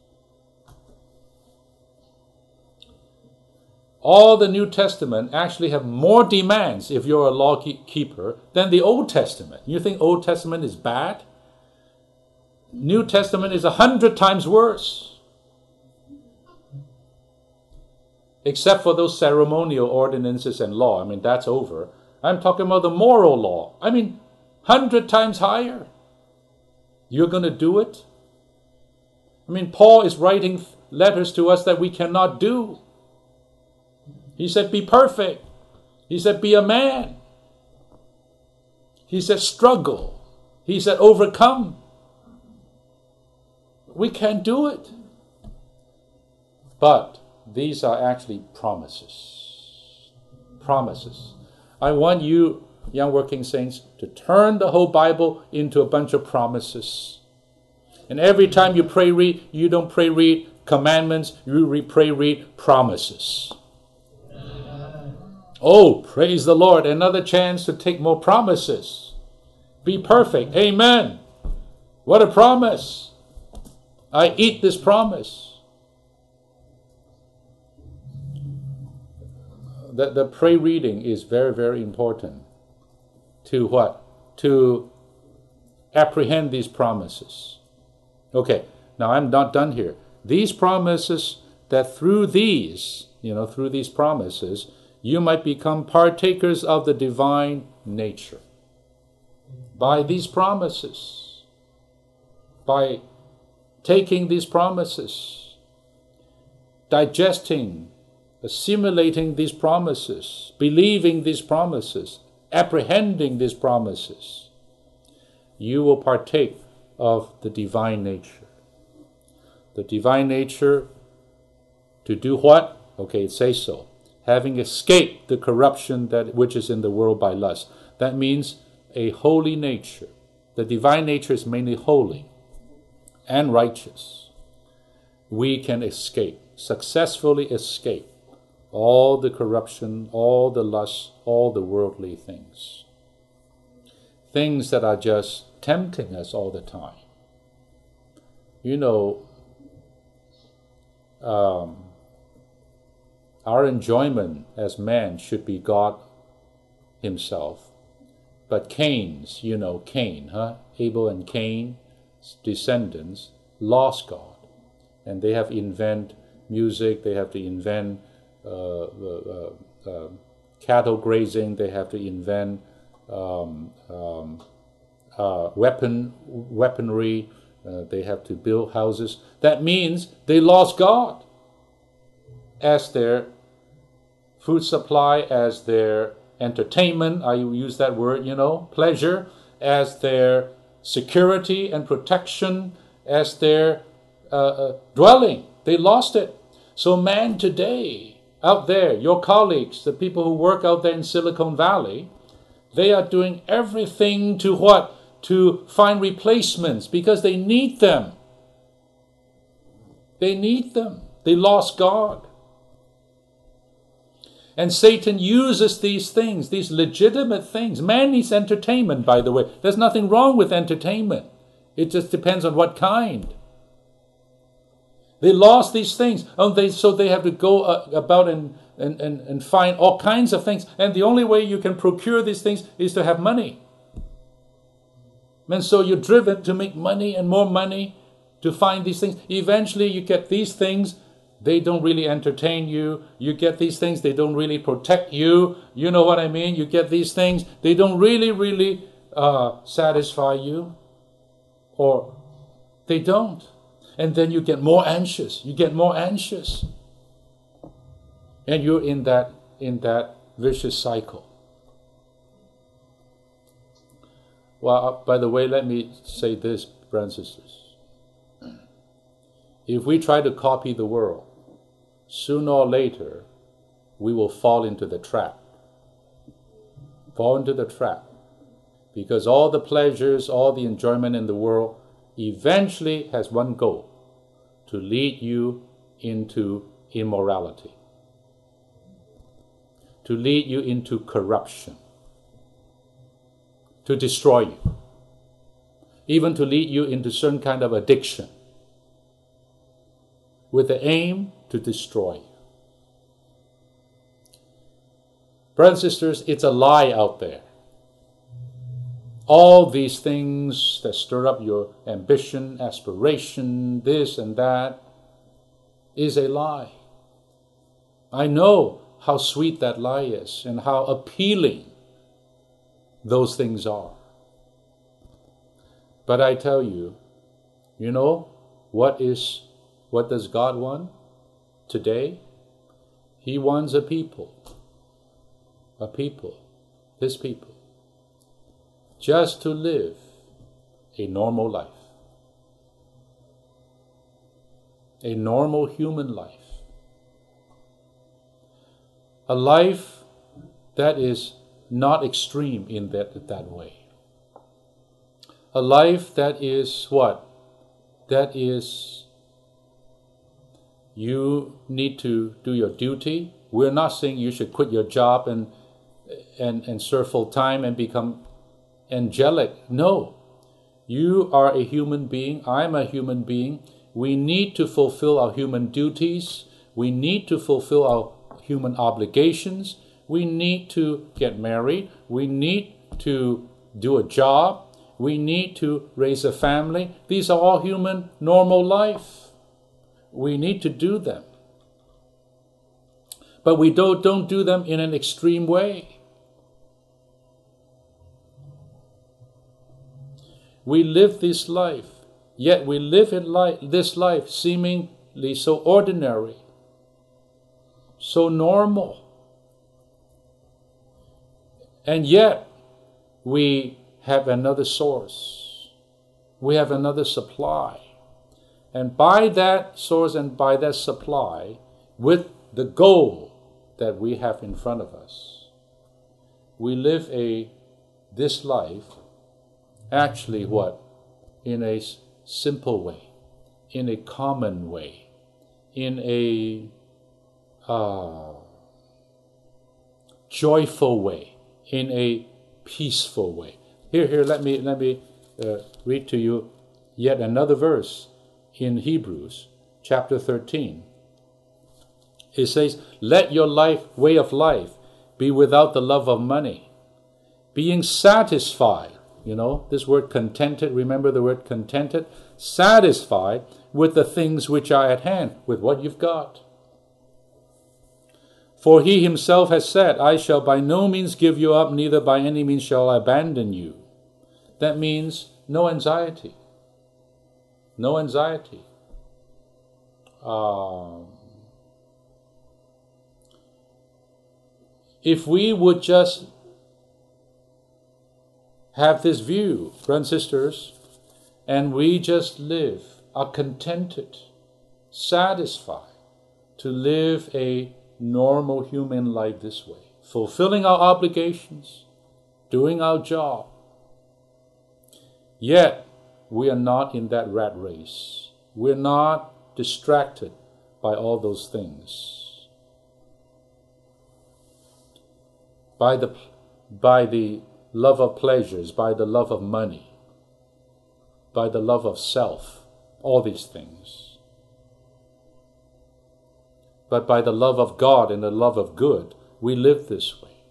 All the New Testament actually have more demands if you're a law keeper than the Old Testament. You think Old Testament is bad? New Testament is a hundred times worse. Except for those ceremonial ordinances and law. I mean, that's over. I'm talking about the moral law. I mean, hundred times higher. You're going to do it? I mean, Paul is writing letters to us that we cannot do. He said, be perfect. He said, be a man. He said, struggle. He said, overcome. We can't do it. But these are actually promises. Promises. I want you, young working saints, to turn the whole Bible into a bunch of promises. And every time you pray read, you don't pray read commandments, you re- pray read promises. Oh, praise the Lord. Another chance to take more promises. Be perfect. Amen. What a promise. I eat this promise. The, the pray reading is very, very important. To what? To apprehend these promises. Okay, now I'm not done here. These promises, that through these, you know, through these promises, you might become partakers of the divine nature. By these promises. By taking these promises. Digesting, assimilating these promises. Believing these promises. Apprehending these promises. You will partake of the divine nature. The divine nature to do what? Okay, it says so. Having escaped the corruption that which is in the world by lust. That means a holy nature. The divine nature is mainly holy and righteous. We can escape, successfully escape all the corruption, all the lust, all the worldly things. Things that are just tempting us all the time. You know, um, our enjoyment as man should be God himself. But Cain's, you know, Cain, huh? Abel and Cain's descendants lost God. And they have to invent music, they have to invent uh, uh, uh, cattle grazing, they have to invent um, um, uh, weapon weaponry, uh, they have to build houses. That means they lost God as their food supply, as their entertainment, I use that word, you know, pleasure, as their security and protection, as their uh, uh, dwelling. They lost it. So man today, out there, your colleagues, the people who work out there in Silicon Valley, they are doing everything to what? To find replacements because they need them. They need them. They lost God. And Satan uses these things, these legitimate things. Man needs entertainment, by the way. There's nothing wrong with entertainment. It just depends on what kind. They lost these things, and they, so they have to go uh, about and, and, and, and find all kinds of things. And the only way you can procure these things is to have money. And so you're driven to make money and more money to find these things. Eventually you get these things. They don't really entertain you. You get these things, they don't really protect you. You know what I mean? You get these things, they don't really, really uh, satisfy you. Or they don't. And then you get more anxious. You get more anxious. And you're in that, in that vicious cycle. Well, by the way, let me say this, brothers and sisters. If we try to copy the world, sooner or later, we will fall into the trap. Fall into the trap. Because all the pleasures, all the enjoyment in the world eventually has one goal: to lead you into immorality, to lead you into corruption, to destroy you, even to lead you into certain kind of addiction, with the aim to destroy you. Brothers and sisters, it's a lie out there. All these things that stir up your ambition, aspiration, this and that, is a lie. I know how sweet that lie is and how appealing those things are. But I tell you, you know, what is, what does God want today? He wants a people, a people, His people, just to live a normal life, a normal human life, a life that is not extreme in that, that way, a life that is what? That is, you need to do your duty. We're not saying you should quit your job and and, and serve full time and become angelic. No. You are a human being. I'm a human being. We need to fulfill our human duties. We need to fulfill our human obligations. We need to get married. We need to do a job. We need to raise a family. These are all human, normal life. We need to do them. But we don't, don't do them in an extreme way. We live this life, yet we live in life, this life seemingly so ordinary, so normal. And yet we have another source. We have another supply. And by that source and by that supply, with the goal that we have in front of us, we live a this life actually what? In a simple way, in a common way, in a uh, joyful way, in a peaceful way. Here, here, let me let me uh, read to you yet another verse in Hebrews chapter thirteen. It says, "Let your life, way of life, be without the love of money, being satisfied." You know, this word contented, remember the word contented? Satisfied with the things which are at hand, with what you've got. For he himself has said, "I shall by no means give you up, neither by any means shall I abandon you." That means no anxiety. No anxiety. Um, if we would just have this view, brothers and sisters, and we just live, are contented, satisfied to live a normal human life this way, fulfilling our obligations, doing our job. Yet, we are not in that rat race. We're not distracted by all those things. By the, by the love of pleasures, by the love of money, by the love of self, all these things. But by the love of God and the love of good, we live this way.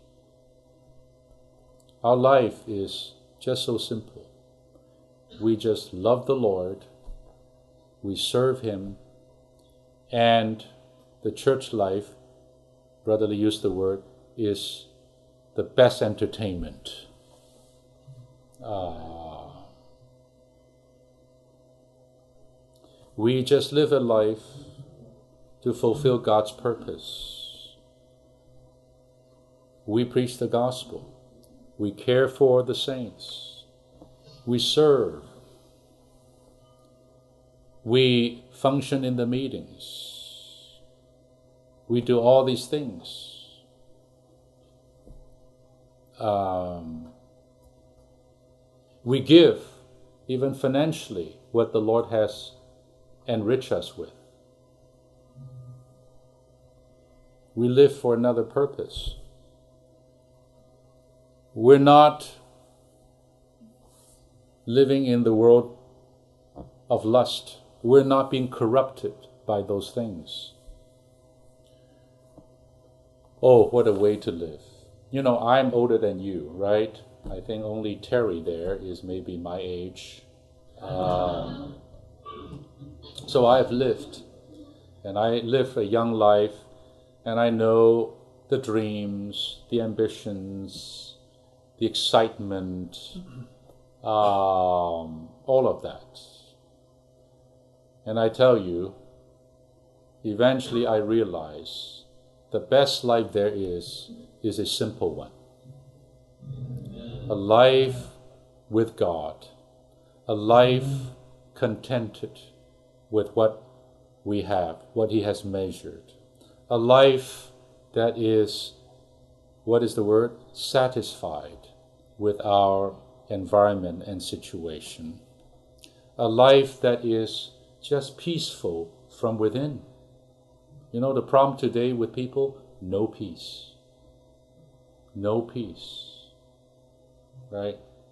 Our life is just so simple. We just love the Lord, we serve Him, and the church life, Brother Lee used the word, is the best entertainment. Uh, we just live a life to fulfill God's purpose. We preach the gospel. We care for the saints. We serve. We function in the meetings. We do all these things. um, we give, even financially, what the Lord has enriched us with. We live for another purpose. We're not living in the world of lust. We're not being corrupted by those things. Oh, what a way to live. You know, I'm older than you, right? I think only Terry there is maybe my age. Um, so I've lived, and I live a young life, and I know the dreams, the ambitions, the excitement, um, all of that. And I tell you, eventually I realize the best life there is, is a simple one. A life with God. A life contented with what we have, what He has measured. A life that is, what is the word? Satisfied with our environment and situation. A life that is just peaceful from within. You know the problem today with people? No peace. No peace. Right?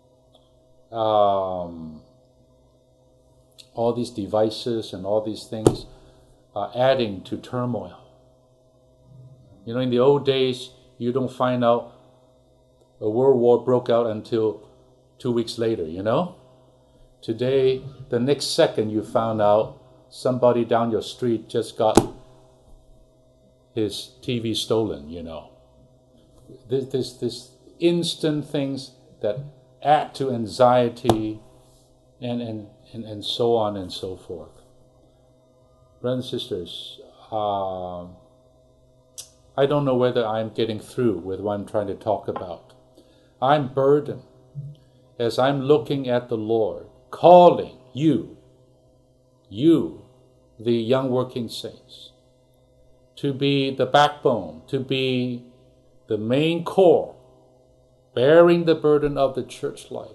Um, all these devices and all these things are adding to turmoil. You know, in the old days, you don't find out a world war broke out until two weeks later, you know? Today, the next second you found out somebody down your street just got his T V stolen, you know. This, this, this instant things that add to anxiety and, and, and, and so on and so forth. Brothers and sisters, uh, I don't know whether I'm getting through with what I'm trying to talk about. I'm burdened as I'm looking at the Lord, calling you, you, the young working saints, to be the backbone, to be the main core, bearing the burden of the church life.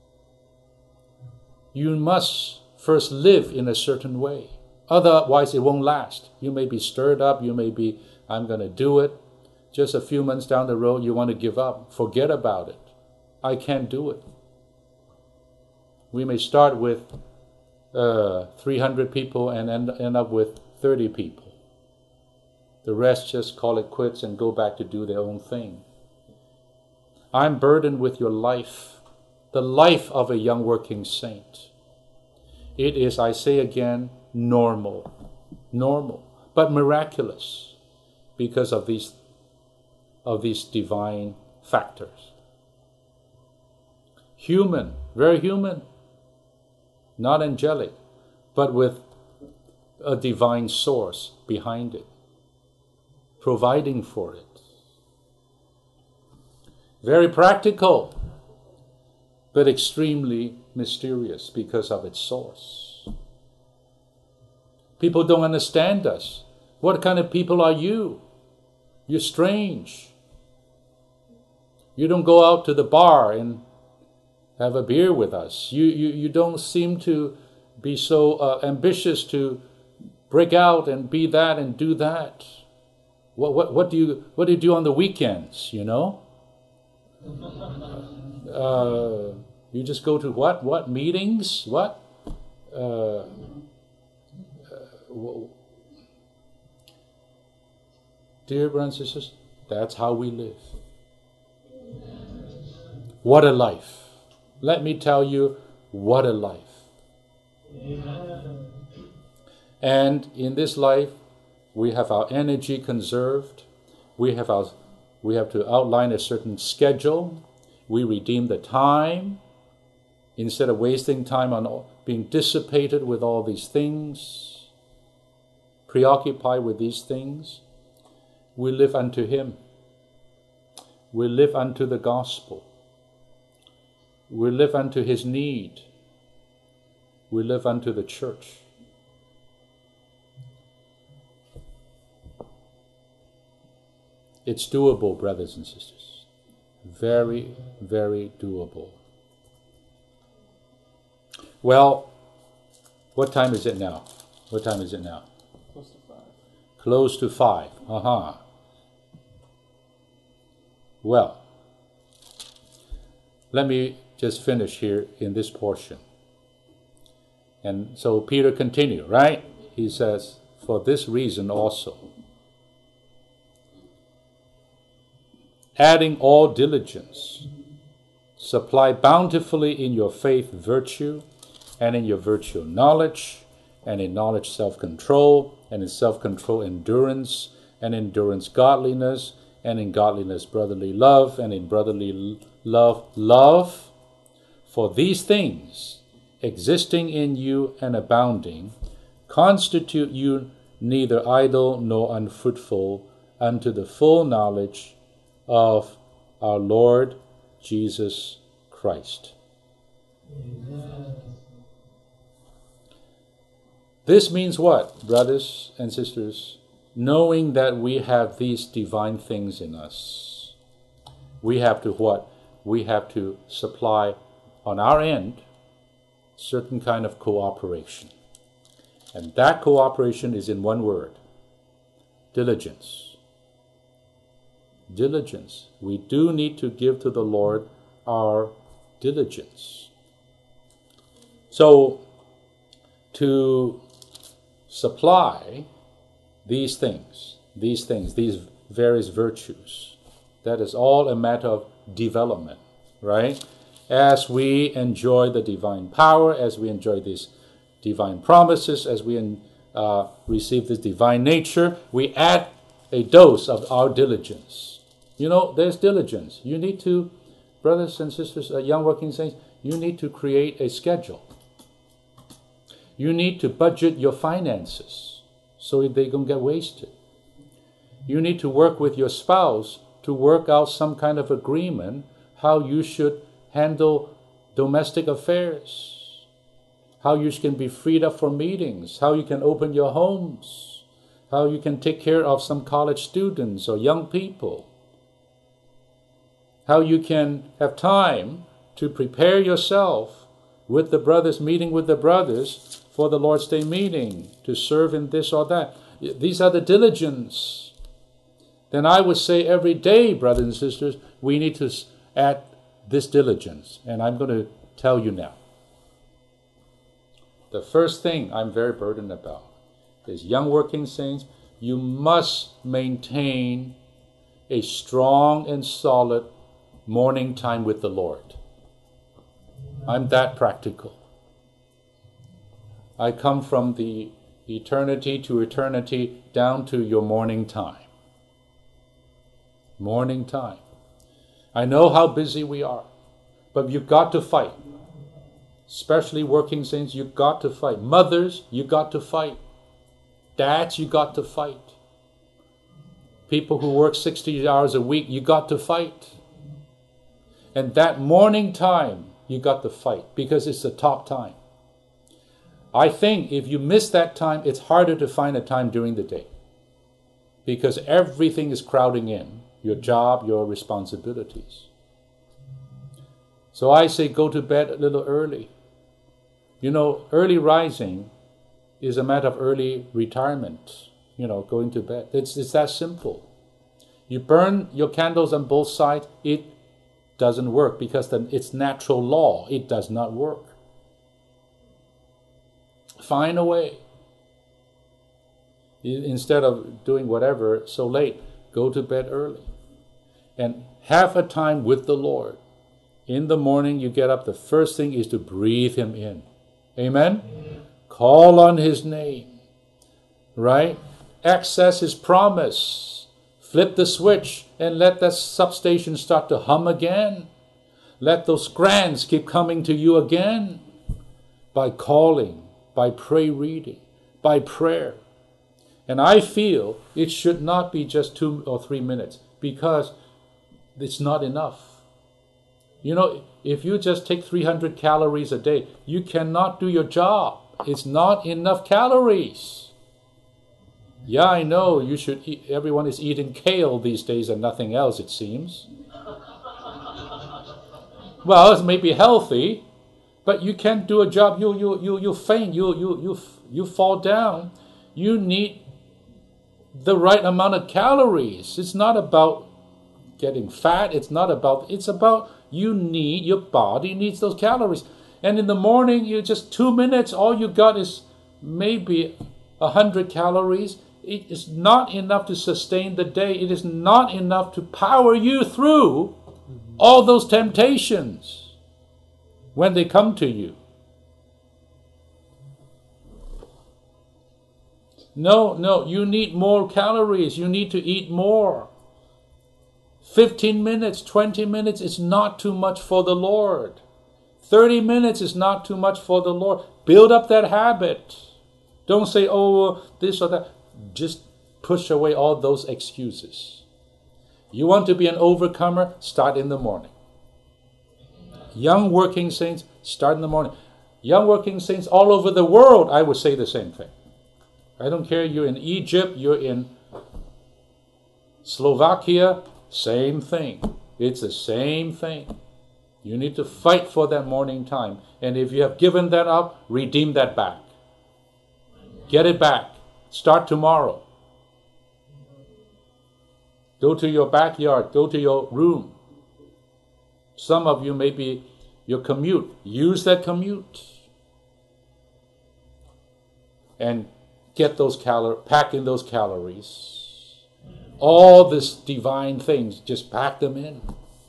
You must first live in a certain way. Otherwise, it won't last. You may be stirred up. You may be, I'm going to do it. Just a few months down the road, you want to give up. Forget about it. I can't do it. We may start with uh, three hundred people and end, end up with thirty people. The rest just call it quits and go back to do their own thing. I'm burdened with your life, the life of a young working saint. It is, I say again, normal, normal, but miraculous because of these, of these divine factors. Human, very human, not angelic, but with a divine source behind it, providing for it. Very practical, but extremely mysterious because of its source. People don't understand us. What kind of people are you? You're strange. You don't go out to the bar and have a beer with us. You you, you don't seem to be so uh, ambitious to break out and be that and do that. What what what do you what do you do on the weekends? You know. Uh, you just go to what what meetings? What? Uh, uh, dear brothers and sisters, that's how we live. What a life! Let me tell you, what a life. And in this life, we have our energy conserved. We have our, we have to outline a certain schedule. We redeem the time instead of wasting time on being dissipated with all these things, preoccupied with these things. We live unto Him. We live unto the gospel. We live unto His need. We live unto the church. It's doable, brothers and sisters. Very, very doable. Well, what time is it now? What time is it now? Close to five. Close to five. Uh-huh. Well, let me just finish here in this portion. And so Peter continued, right? He says, for this reason also, adding all diligence, supply bountifully in your faith virtue, and in your virtue knowledge, and in knowledge self-control, and in self-control endurance, and endurance godliness, and in godliness brotherly love, and in brotherly love love. For these things, existing in you and abounding, constitute you neither idle nor unfruitful unto the full knowledge of our Lord Jesus Christ. Amen. This means what, brothers and sisters? Knowing that we have these divine things in us, we have to what? We have to supply on our end certain kind of cooperation. And that cooperation is in one word: diligence. Diligence. We do need to give to the Lord our diligence. So, to supply these things, these things, these various virtues, that is all a matter of development, right? As we enjoy the divine power, as we enjoy these divine promises, as we uh, receive this divine nature, we add a dose of our diligence. You know, there's diligence. You need to, brothers and sisters, uh, young working saints, you need to create a schedule. You need to budget your finances so they don't get wasted. You need to work with your spouse to work out some kind of agreement how you should handle domestic affairs, how you can be freed up for meetings, how you can open your homes, how you can take care of some college students or young people, how you can have time to prepare yourself with the brothers, meeting with the brothers for the Lord's Day meeting, to serve in this or that. These are the diligence. Then I would say every day, brothers and sisters, we need to add this diligence. And I'm going to tell you now. The first thing I'm very burdened about is, young working saints, you must maintain a strong and solid morning time with the Lord. I'm that practical. I come from the eternity to eternity down to your morning time. Morning time. I know how busy we are, but you've got to fight. Especially working saints, you've got to fight. Mothers, you got to fight. Dads, you got to fight. People who work sixty hours a week, you got to fight. And that morning time, you got to fight, because it's the top time. I think if you miss that time, it's harder to find a time during the day, because everything is crowding in. Your job, your responsibilities. So I say go to bed a little early. You know, early rising is a matter of early retirement. You know, going to bed. It's, it's that simple. You burn your candles on both sides, it doesn't work, because then it's natural law. It does not work. Find a way. Instead of doing whatever so late, go to bed early. And have a time with the Lord. In the morning you get up, the first thing is to breathe Him in. Amen? Amen. Call on His name. Right? Access His promise. Flip the switch and let that substation start to hum again. Let those grants keep coming to you again. By calling, by pray reading, by prayer. And I feel it should not be just two or three minutes, because it's not enough. You know, if you just take three hundred calories a day, you cannot do your job. It's not enough calories. Yeah, I know you should eat, everyone is eating kale these days and nothing else, it seems. Well, it may be healthy, but you can't do a job. You you you you faint. You you you you fall down. You need the right amount of calories. It's not about getting fat. It's not about. It's about you need your body needs those calories. And in the morning, you just two minutes. All you got is maybe a hundred calories. It is not enough to sustain the day. It is not enough to power you through all those temptations when they come to you. No, no, you need more calories. You need to eat more. fifteen minutes, twenty minutes is not too much for the Lord. thirty minutes is not too much for the Lord. Build up that habit. Don't say, oh, this or that. Just push away all those excuses. You want to be an overcomer? Start in the morning. Young working saints, start in the morning. Young working saints all over the world, I would say the same thing. I don't care, you're in Egypt, you're in Slovakia, same thing. It's the same thing. You need to fight for that morning time. And if you have given that up, redeem that back. Get it back. Start tomorrow. Go to your backyard. Go to your room. Some of you maybe your commute. Use that commute. And get those calories, pack in those calories. All these divine things, just pack them in.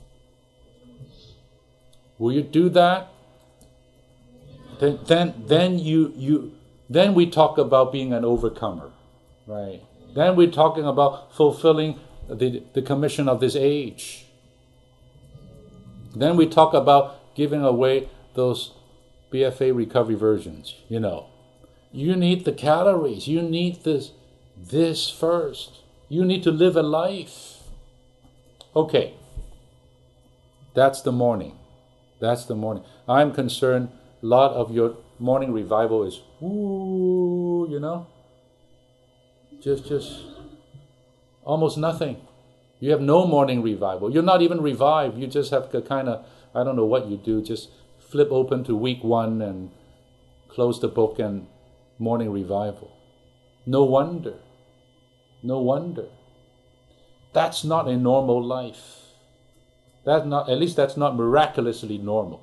Will you do that? Then, then, then you, you, then we talk about being an overcomer, right? Then we're talking about fulfilling the, the commission of this age. Then we talk about giving away those B F A recovery versions, you know. You need the calories. You need this, this first. You need to live a life. Okay. That's the morning. That's the morning. I'm concerned a lot of your morning revival is, ooh, you know, just, just almost nothing. You have no morning revival. You're not even revived. You just have to kind of, I don't know what you do, just flip open to week one and close the book and morning revival. No wonder. No wonder. That's not a normal life. That's not, at least that's not miraculously normal.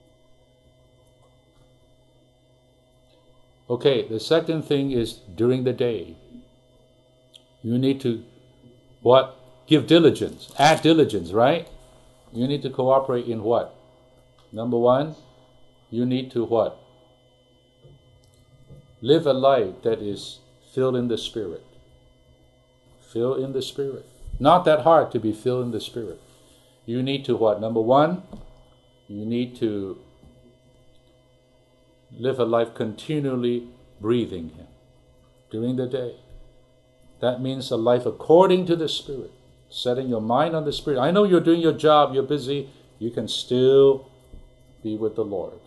Okay, the second thing is during the day. You need to, what? Give diligence. Add diligence, right? You need to cooperate in what? Number one, you need to what? Live a life that is filled in the Spirit. Filled in the Spirit. Not that hard to be filled in the Spirit. You need to what? Number one, you need to live a life continually breathing Him during the day. That means a life according to the Spirit. Setting your mind on the Spirit. I know you're doing your job, you're busy. You can still be with the Lord.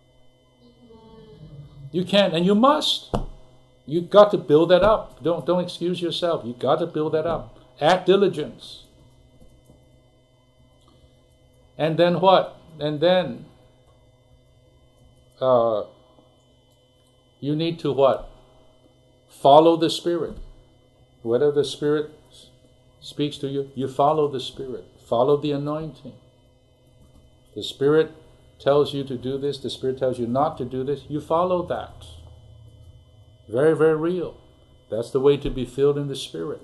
You can, and you must. You've got to build that up. Don't, don't excuse yourself. You've got to build that up. Act diligence. And then what? And then uh, you need to what? Follow the Spirit. Whatever the Spirit speaks to you, you follow the Spirit. Follow the anointing. The Spirit tells you to do this, the Spirit tells you not to do this, you follow that. Very, very real. That's the way to be filled in the Spirit.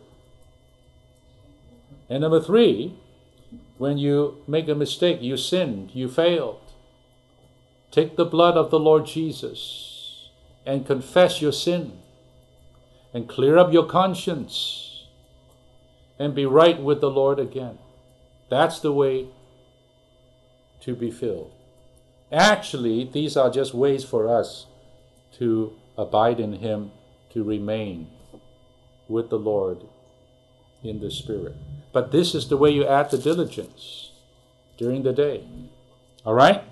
And number three, when you make a mistake, you sinned, you failed, take the blood of the Lord Jesus and confess your sin and clear up your conscience and be right with the Lord again. That's the way to be filled. Actually, these are just ways for us to abide in Him, to remain with the Lord in the Spirit. But this is the way you add the diligence during the day. All right?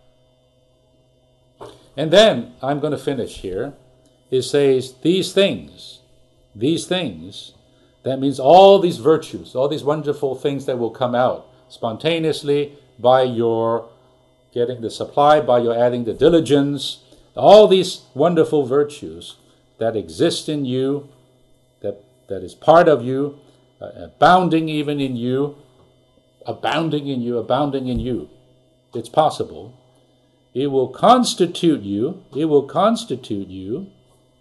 And then, I'm going to finish here. It says, these things, these things, that means all these virtues, all these wonderful things that will come out spontaneously by your getting the supply, by your adding the diligence, all these wonderful virtues that exist in you, that, that is part of you, uh, abounding even in you, abounding in you, abounding in you. It's possible. It will constitute you, it will constitute you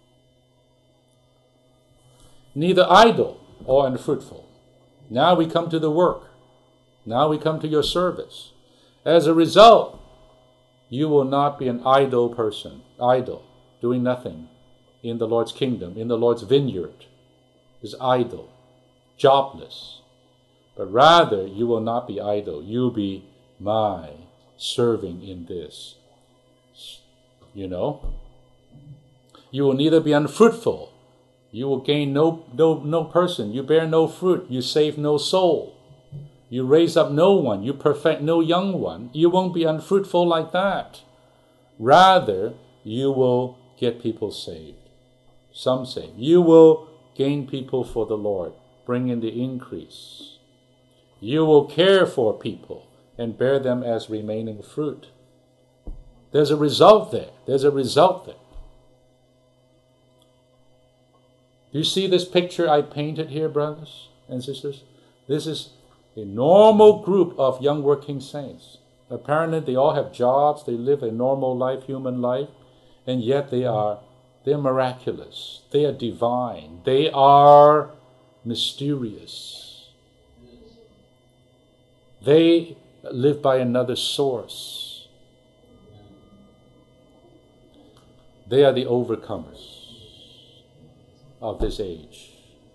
neither idle or unfruitful. Now we come to the work. Now we come to your service. As a result, you will not be an idle person, idle, doing nothing in the Lord's kingdom, in the Lord's vineyard, is idle, jobless. But rather, you will not be idle. You will be my serving in this. You know? You will neither be unfruitful. You will gain no, no, no person. You bear no fruit. You save no soul. You raise up no one. You perfect no young one. You won't be unfruitful like that. Rather, you will get people saved. Some saved. You will gain people for the Lord. Bring in the increase. You will care for people and bear them as remaining fruit. There's a result there. There's a result there. Do you see this picture I painted here, brothers and sisters? This is a normal group of young working saints. Apparently they all have jobs, they live a normal life, human life, and yet they are they're miraculous, they are divine, they are mysterious. They live by another source. They are the overcomers of this age.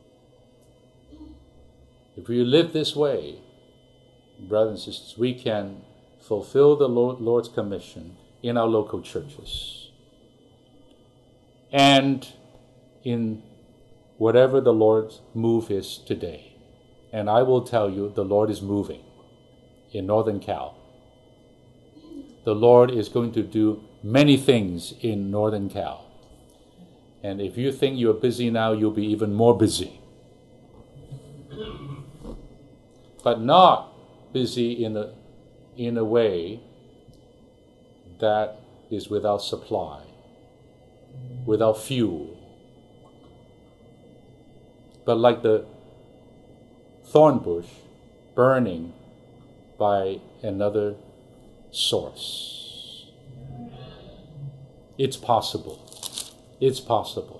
If we live this way, brothers and sisters, we can fulfill the Lord, Lord's commission in our local churches and in whatever the Lord's move is today. And I will tell you, the Lord is moving in Northern Cal. The Lord is going to do many things in Northern Cal. And if you think you're busy now, you'll be even more busy. But not busy in a, in a way that is without supply, without fuel. But like the thorn bush burning by another source. It's possible. It's possible.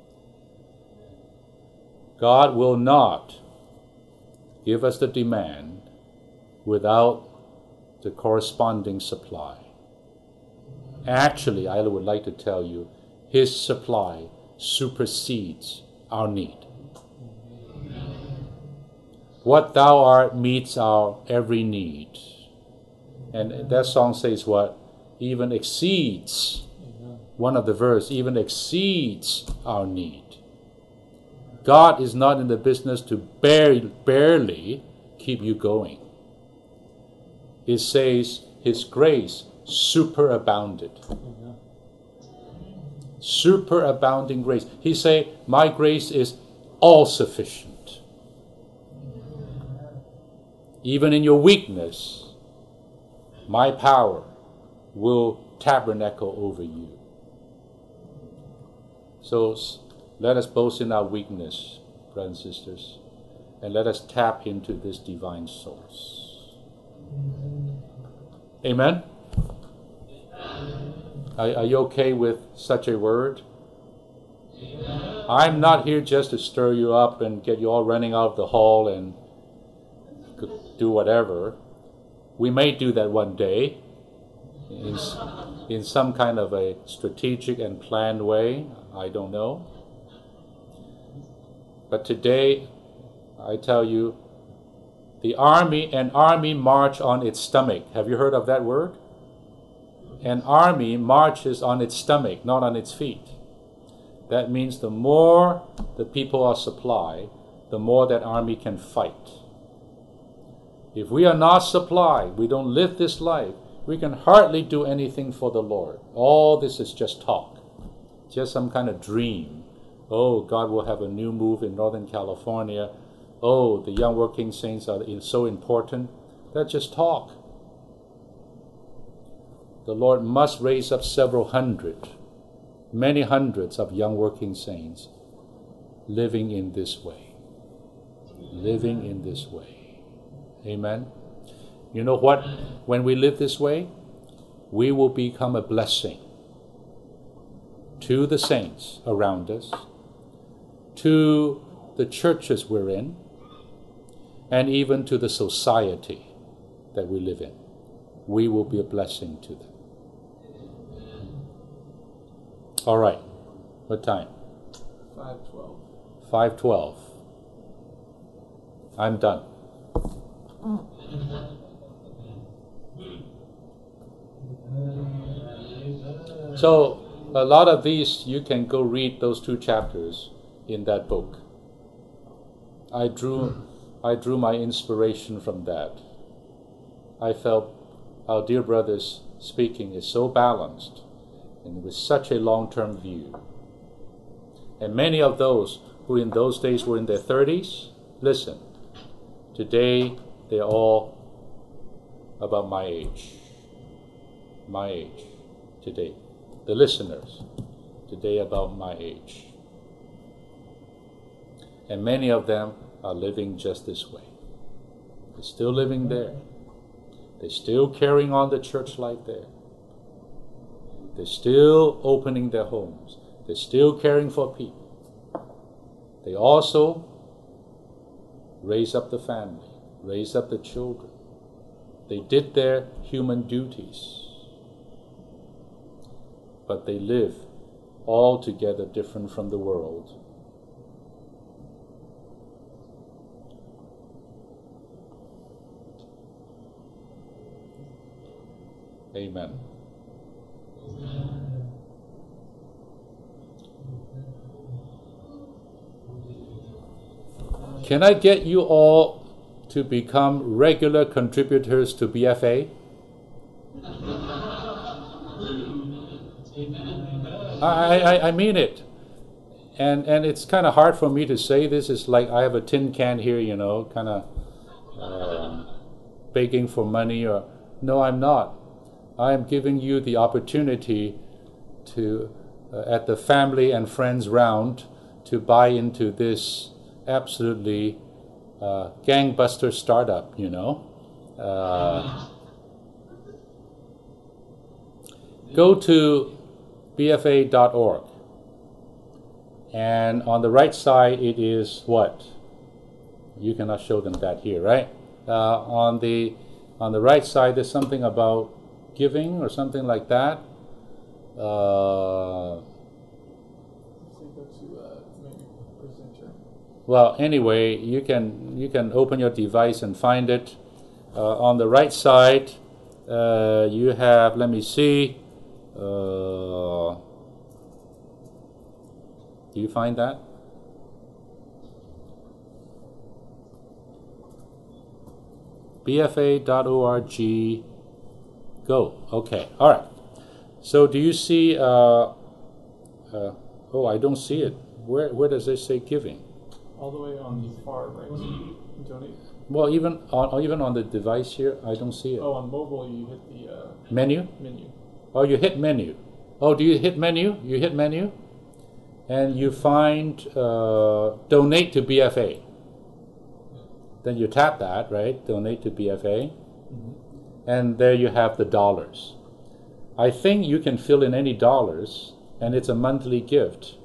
God will not give us the demand without the corresponding supply. Actually, I would like to tell you, His supply supersedes our need. What thou art meets our every need. And that song says what? Even exceeds. One of the verse even exceeds our need. God is not in the business to bare, barely keep you going. It says His grace superabounded. Superabounding grace. He say, my grace is all sufficient. Even in your weakness, my power will tabernacle over you. So let us boast in our weakness, brothers and sisters, and let us tap into this divine source. Amen? Are, are you okay with such a word? Amen. I'm not here just to stir you up and get you all running out of the hall and do whatever. We may do that one day in, in some kind of a strategic and planned way. I don't know. But today, I tell you, the army, an army march on its stomach. Have you heard of that word? An army marches on its stomach, not on its feet. That means the more the people are supplied, the more that army can fight. If we are not supplied, we don't live this life, we can hardly do anything for the Lord. All this is just talk. Just some kind of dream. Oh, God will have a new move in Northern California. Oh, the young working saints are so important. That's just talk. the Lord must raise up several hundred, many hundreds of young working saints living in this way. Living in this way. Amen. You know what? When we live this way, we will become a blessing to the saints around us, to the churches we're in, and even to the society that we live in. We will be a blessing to them. All right. What time? five twelve. five twelve. I'm done. So, a lot of these, you can go read those two chapters in that book. I drew, I drew my inspiration from that. I felt our dear brother's speaking is so balanced and with such a long-term view. And many of those who in those days were in their thirties, listen, today they're all about my age. My age today. The listeners today about my age. And many of them are living just this way. They're still living there. They're still carrying on the church life there. They're still opening their homes. They're still caring for people. They also raise up the family, raise up the children. They did their human duties. But they live altogether different from the world. Amen. Can I get you all to become regular contributors to B F A? I, I, I mean it. And and it's kind of hard for me to say this. It's like I have a tin can here, you know, kind of uh, begging for money. Or no, I'm not. I am giving you the opportunity to, uh, at the family and friends round, to buy into this absolutely uh, gangbuster startup, you know. Uh, go to B F A dot org. And on the right side, it is what? You cannot show them that here, right? Uh, on the on the right side, there's something about giving or something like that. Uh, well, anyway, you can you can open your device and find it. Uh, on the right side, uh, you have. Let me see. Uh, do you find that? B F A dot org. Go. Okay. All right. So do you see? Uh, uh, oh, I don't see it. Where Where does it say giving? All the way on the far right. Donate. Well, even on even on the device here, I don't see it. Oh, on mobile you hit the uh, menu. Menu. Oh, you hit menu. Oh, do you hit menu? You hit menu, and you find uh, donate to B F A. Then you tap that, right? Donate to B F A. Mm-hmm. And there you have the dollars. I think you can fill in any dollars, and it's a monthly gift.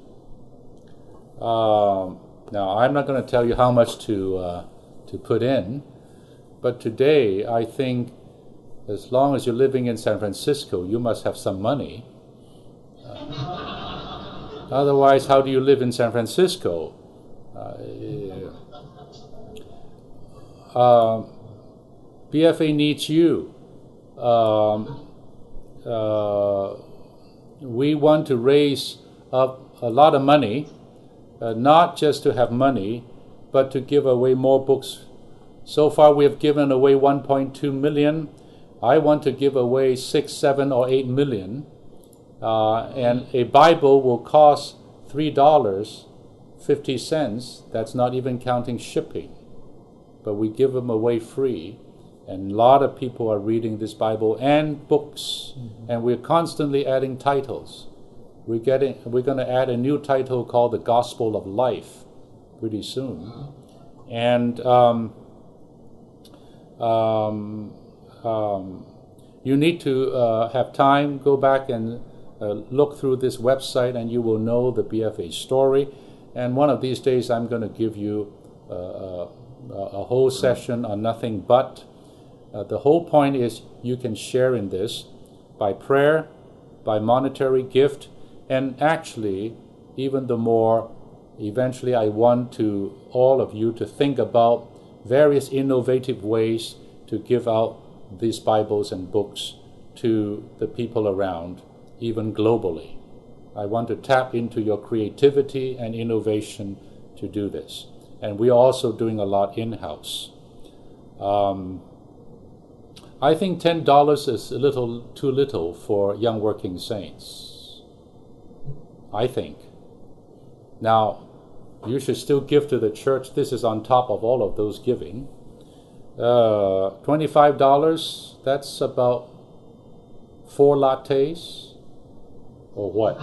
Um, now, I'm not going to tell you how much to uh, to put in, but today I think as long as you're living in San Francisco, you must have some money. Uh, otherwise, how do you live in San Francisco? Uh, uh, B F A needs you. Um, uh, we want to raise up a lot of money, uh, not just to have money, but to give away more books. So far we have given away one point two million. I want to give away six, seven, or eight million. Uh, and a Bible will cost three dollars and fifty cents. That's not even counting shipping. But we give them away free. And a lot of people are reading this Bible and books, mm-hmm. and we're constantly adding titles. We're getting, we're going to add a new title called The Gospel of Life pretty soon. And um, um, um, you need to uh, have time, go back and uh, look through this website, and you will know the B F A story. And one of these days I'm going to give you uh, a, a whole session on nothing but. Uh, the whole point is you can share in this by prayer, by monetary gift, and actually, even the more, eventually I want to all of you to think about various innovative ways to give out these Bibles and books to the people around, even globally. I want to tap into your creativity and innovation to do this. And we are also doing a lot in-house. Um, I think ten dollars is a little too little for young working saints. I think. Now, you should still give to the church. This is on top of all of those giving. Uh, twenty-five dollars, that's about four lattes. Or what?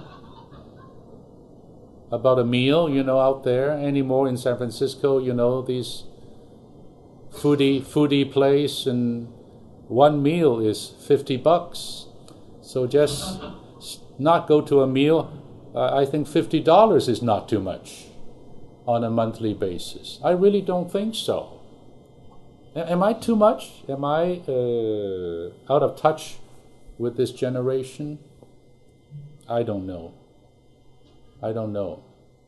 About a meal, you know, out there. Any more in San Francisco, you know, these foodie, foodie place, and one meal is fifty bucks. So just not go to a meal. Uh, I think fifty dollars is not too much on a monthly basis. I really don't think so. A- am I too much? Am I uh, out of touch with this generation? I don't know. I don't know.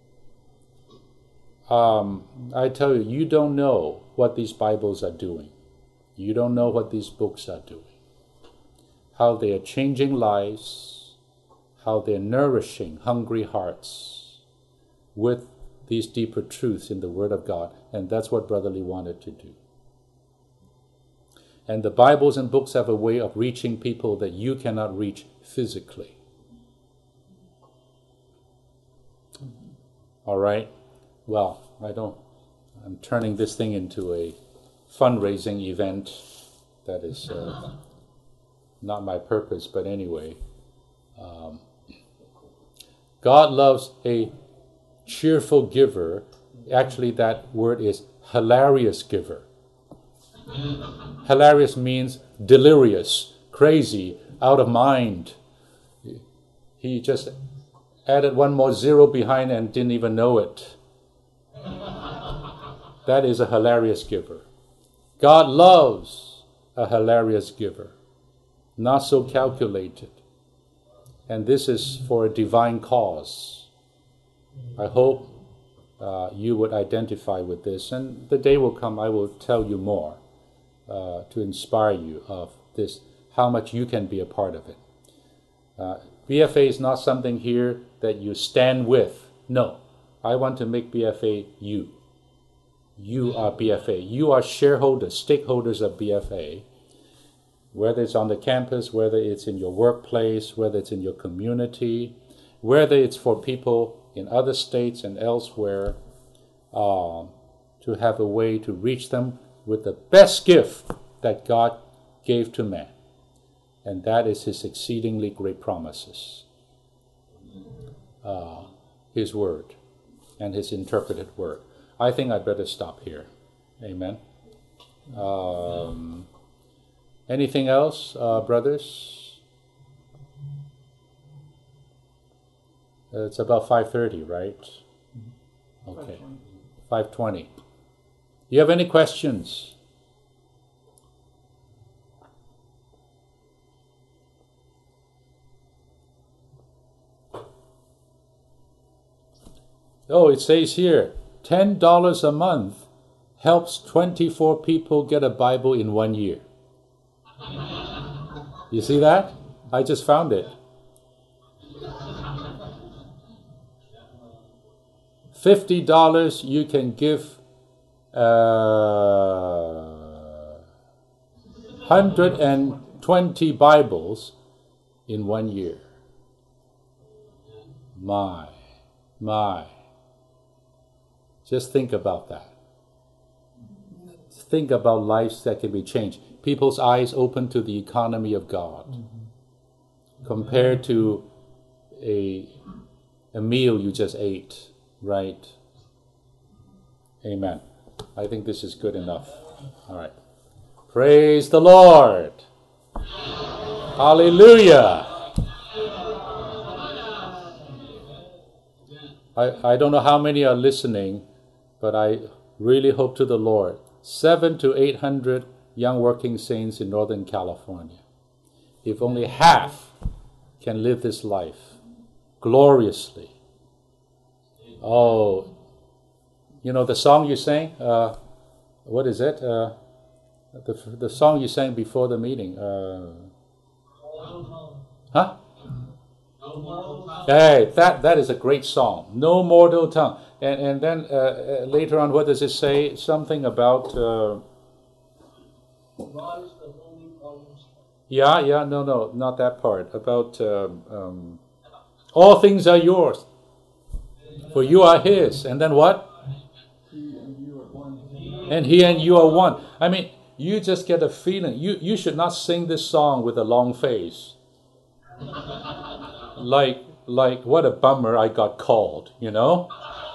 Um, I tell you, you don't know what these Bibles are doing. You don't know what these books are doing. How they are changing lives, how they're nourishing hungry hearts with these deeper truths in the Word of God. And that's what Brother Lee wanted to do. And the Bibles and books have a way of reaching people that you cannot reach physically. All right? Well, I don't, I'm turning this thing into a fundraising event. That is uh, not my purpose, but anyway. Um, God loves a cheerful giver. Actually, that word is hilarious giver. Hilarious means delirious, crazy, out of mind. He just added one more zero behind and didn't even know it. That is a hilarious giver. God loves a hilarious giver, not so calculated. And this is for a divine cause. I hope uh, you would identify with this, and the day will come I will tell you more uh, to inspire you of this, how much you can be a part of it. Uh, B F A is not something here that you stand with. No, I want to make B F A you. You are B F A. You are shareholders, stakeholders of B F A. Whether it's on the campus, whether it's in your workplace, whether it's in your community, whether it's for people in other states and elsewhere, uh, to have a way to reach them with the best gift that God gave to man. And that is His exceedingly great promises. Uh, his Word and His interpreted Word. I think I'd better stop here. Amen. Um, anything else, uh, brothers? Uh, it's about five thirty, right? Okay. five twenty. You have any questions? Oh, it says here, ten dollars a month helps twenty-four people get a Bible in one year. You see that? I just found it. fifty dollars you can give uh, one hundred twenty Bibles in one year. My, my. Just think about that. think about lives that can be changed. People's eyes open to the economy of God, mm-hmm. compared to a a meal you just ate, right? Amen. I think this is good enough. All right. Praise the Lord. Hallelujah. I, I don't know how many are listening, but I really hope to the Lord. Seven to eight hundred young working saints in Northern California. If only half can live this life gloriously. Oh, you know the song you sang? Uh, what is it? Uh, the the song you sang before the meeting. Uh, huh? Hey, that that is a great song. No mortal tongue. And and then uh, uh, later on, what does it say? Something about. Uh, yeah, yeah, no, no, not that part. About um, um, all things are yours, for you are His. And then what? And He and you are one. I mean, you just get a feeling. You you should not sing this song with a long face. Like like what a bummer I got called, you know.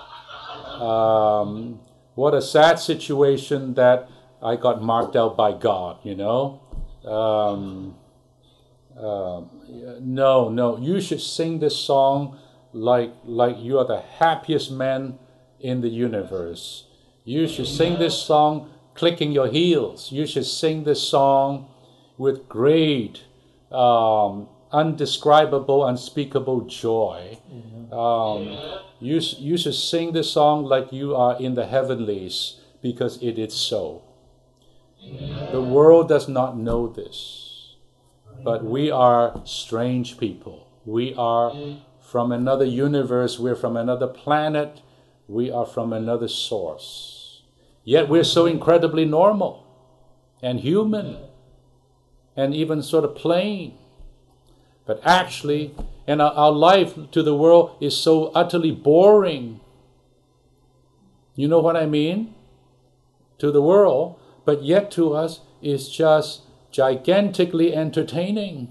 Um, what a sad situation that I got marked out by God, you know. Um, uh, no, no, you should sing this song like like you are the happiest man in the universe. You should sing this song clicking your heels. You should sing this song with great, um, undescribable, unspeakable joy. Mm-hmm. Um, you, you should sing this song like you are in the heavenlies, because it is so. Yeah. The world does not know this, but we are strange people. We are from another universe. We're from another planet. We are from another source. Yet we're so incredibly normal and human and even sort of plain. But actually, and our, our life to the world is so utterly boring. You know what I mean? To the world, but yet to us is just gigantically entertaining.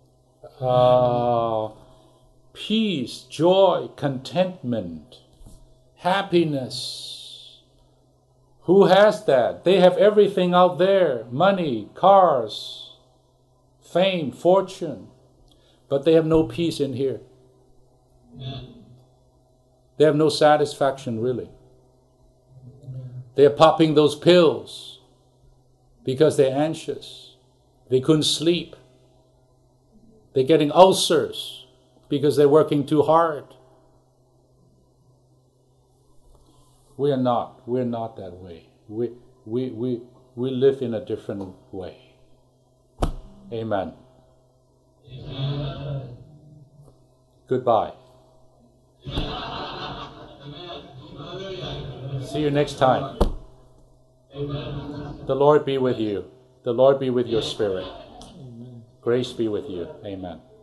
Uh, peace, joy, contentment, happiness. Who has that? They have everything out there. Money, cars, fame, fortune. But they have no peace in here. They have no satisfaction, really. They're popping those pills because they're anxious. They couldn't sleep. They're getting ulcers because they're working too hard. We are not. We're not that way. We, we, we, we live in a different way. Amen. Amen. Goodbye. See you next time. Amen. The Lord be with you. The Lord be with your spirit. Amen. Grace be with you. Amen.